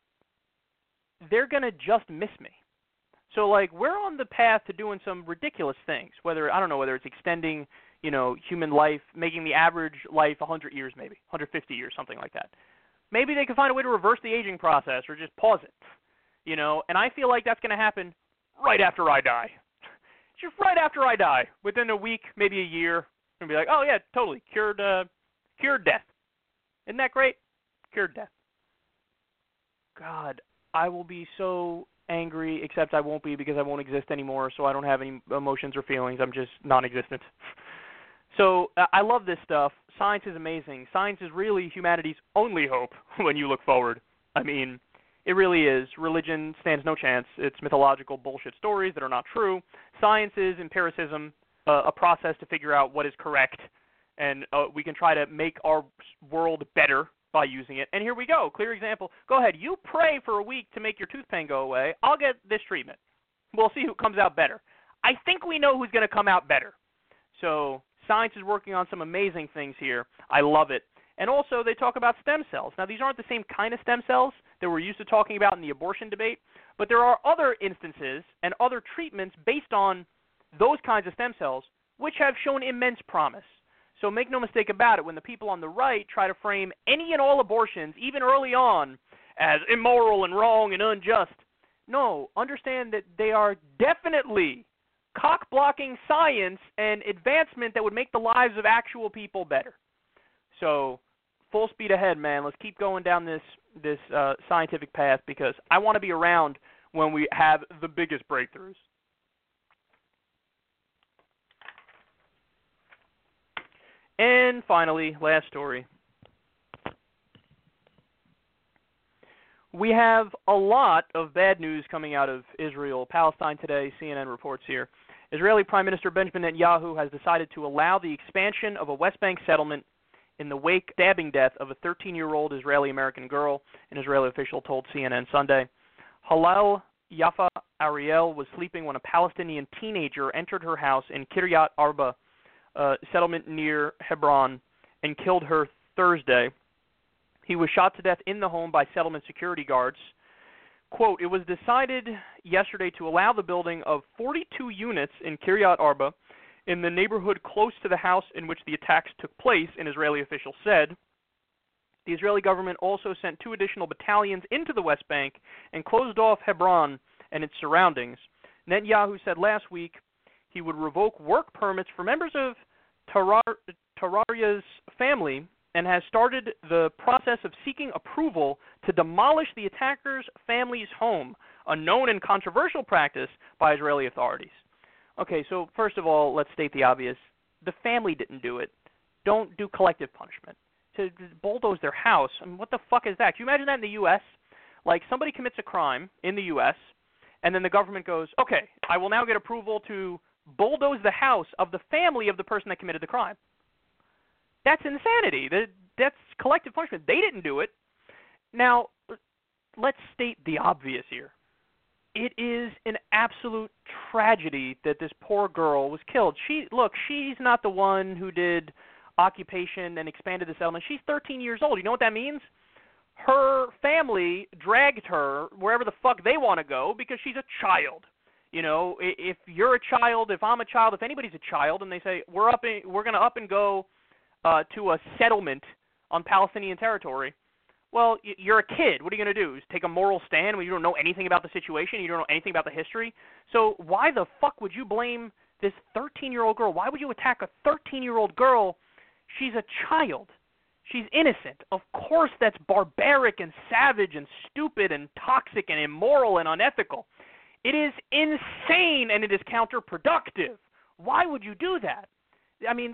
they're going to just miss me. So, like, we're on the path to doing some ridiculous things, whether it's extending, human life, making the average life 100 years maybe, 150 years, something like that. Maybe they can find a way to reverse the aging process or just pause it, and I feel like that's going to happen right after I die. Just right after I die, within a week, maybe a year, I'm going to be like, oh, yeah, totally, cured death. Isn't that great? Cured death. God, I will be so angry, except I won't be because I won't exist anymore, so I don't have any emotions or feelings. I'm just non-existent. So I love this stuff. Science is amazing. Science is really humanity's only hope when you look forward. I mean, it really is. Religion stands no chance. It's mythological bullshit stories that are not true. Science is empiricism, a process to figure out what is correct, and we can try to make our world better by using it. And here we go. Clear example. Go ahead. You pray for a week to make your tooth pain go away. I'll get this treatment. We'll see who comes out better. I think we know who's going to come out better. So science is working on some amazing things here. I love it. And also they talk about stem cells. Now, these aren't the same kind of stem cells that we're used to talking about in the abortion debate, but there are other instances and other treatments based on those kinds of stem cells, which have shown immense promise. So make no mistake about it, when the people on the right try to frame any and all abortions, even early on, as immoral and wrong and unjust, no, understand that they are definitely cock-blocking science and advancement that would make the lives of actual people better. So full speed ahead, man. Let's keep going down this scientific path, because I want to be around when we have the biggest breakthroughs. And finally, last story. We have a lot of bad news coming out of Israel. Palestine Today, CNN reports here. Israeli Prime Minister Benjamin Netanyahu has decided to allow the expansion of a West Bank settlement in the wake stabbing death of a 13-year-old Israeli-American girl, an Israeli official told CNN Sunday. Halal Yafa Ariel was sleeping when a Palestinian teenager entered her house in Kiryat Arba, settlement near Hebron, and killed her Thursday. He was shot to death in the home by settlement security guards. Quote, it was decided yesterday to allow the building of 42 units in Kiryat Arba in the neighborhood close to the house in which the attacks took place, an Israeli official said. The Israeli government also sent 2 additional battalions into the West Bank and closed off Hebron and its surroundings. Netanyahu said last week he would revoke work permits for members of Tararia's family and has started the process of seeking approval to demolish the attacker's family's home, a known and controversial practice by Israeli authorities. Okay, so first of all, let's state the obvious. The family didn't do it. Don't do collective punishment. To bulldoze their house, I mean, what the fuck is that? Can you imagine that in the U.S.? Like, somebody commits a crime in the U.S., and then the government goes, okay, I will now get approval to bulldoze the house of the family of the person that committed the crime. That's insanity. That's collective punishment. They didn't do it. Now, let's state the obvious here. It is an absolute tragedy that this poor girl was killed. She's not the one who did occupation and expanded the settlement. She's 13 years old. You know what that means? Her family dragged her wherever the fuck they want to go because she's a child. You know, if you're a child, if I'm a child, if anybody's a child, and they say we're going to up and go to a settlement on Palestinian territory, well, you're a kid. What are you going to do? Take a moral stand when you don't know anything about the situation, you don't know anything about the history? So why the fuck would you blame this 13-year-old girl? Why would you attack a 13-year-old girl? She's a child. She's innocent. Of course that's barbaric and savage and stupid and toxic and immoral and unethical. It is insane and it is counterproductive. Why would you do that? I mean,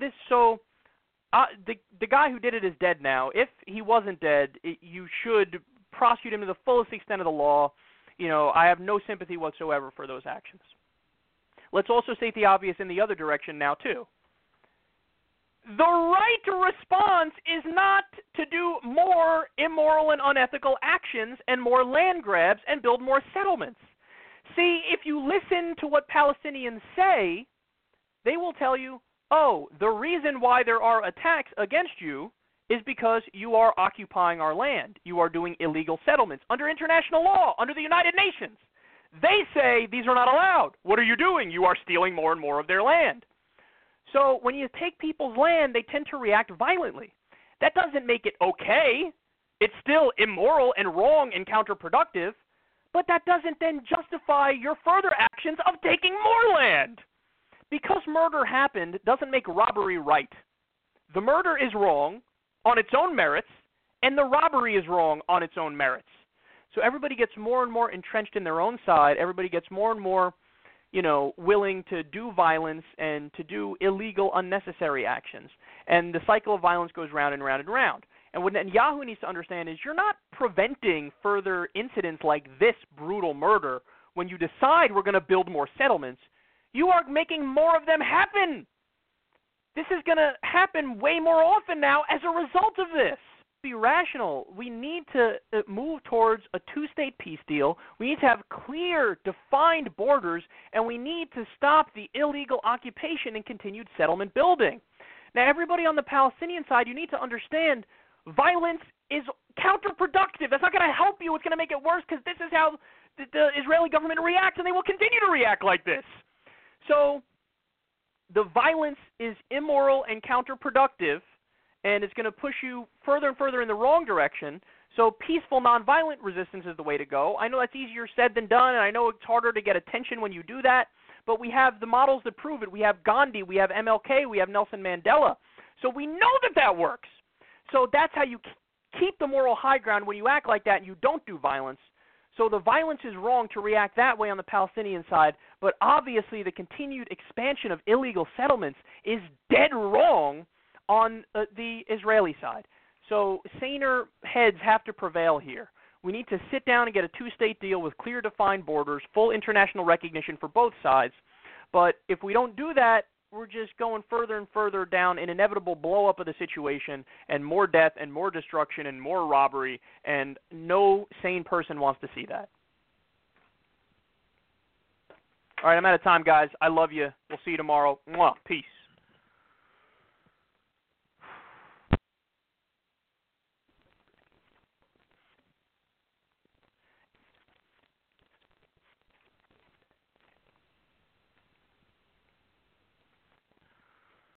the guy who did it is dead now. If he wasn't dead, you should prosecute him to the fullest extent of the law. You know, I have no sympathy whatsoever for those actions. Let's also state the obvious in the other direction now, too. The right response is not to do more immoral and unethical actions and more land grabs and build more settlements. See, if you listen to what Palestinians say, they will tell you, oh, the reason why there are attacks against you is because you are occupying our land. You are doing illegal settlements under international law, under the United Nations. They say these are not allowed. What are you doing? You are stealing more and more of their land. So when you take people's land, they tend to react violently. That doesn't make it okay. It's still immoral and wrong and counterproductive, but that doesn't then justify your further actions of taking more land. Because murder happened doesn't make robbery right. The murder is wrong on its own merits, and the robbery is wrong on its own merits. So everybody gets more and more entrenched in their own side. Everybody gets more and more, willing to do violence and to do illegal, unnecessary actions. And the cycle of violence goes round and round and round. And what Netanyahu needs to understand is you're not preventing further incidents like this brutal murder when you decide we're going to build more settlements. You are making more of them happen. This is going to happen way more often now as a result of this. Be rational. We need to move towards a two-state peace deal. We need to have clear, defined borders, and we need to stop the illegal occupation and continued settlement building. Now, everybody on the Palestinian side, you need to understand violence is counterproductive. That's not going to help you. It's going to make it worse because this is how the Israeli government reacts, and they will continue to react like this. So the violence is immoral and counterproductive, and it's going to push you further and further in the wrong direction. So peaceful, nonviolent resistance is the way to go. I know that's easier said than done, and I know it's harder to get attention when you do that, but we have the models that prove it. We have Gandhi, we have MLK, we have Nelson Mandela. So we know that that works. So that's how you keep the moral high ground when you act like that and you don't do violence. So the violence is wrong to react that way on the Palestinian side, but obviously the continued expansion of illegal settlements is dead wrong on the Israeli side. So saner heads have to prevail here. We need to sit down and get a two-state deal with clear defined borders, full international recognition for both sides. But if we don't do that, we're just going further and further down an inevitable blow-up of the situation and more death and more destruction and more robbery, and no sane person wants to see that. All right, I'm out of time, guys. I love you. We'll see you tomorrow. Mwah. Peace.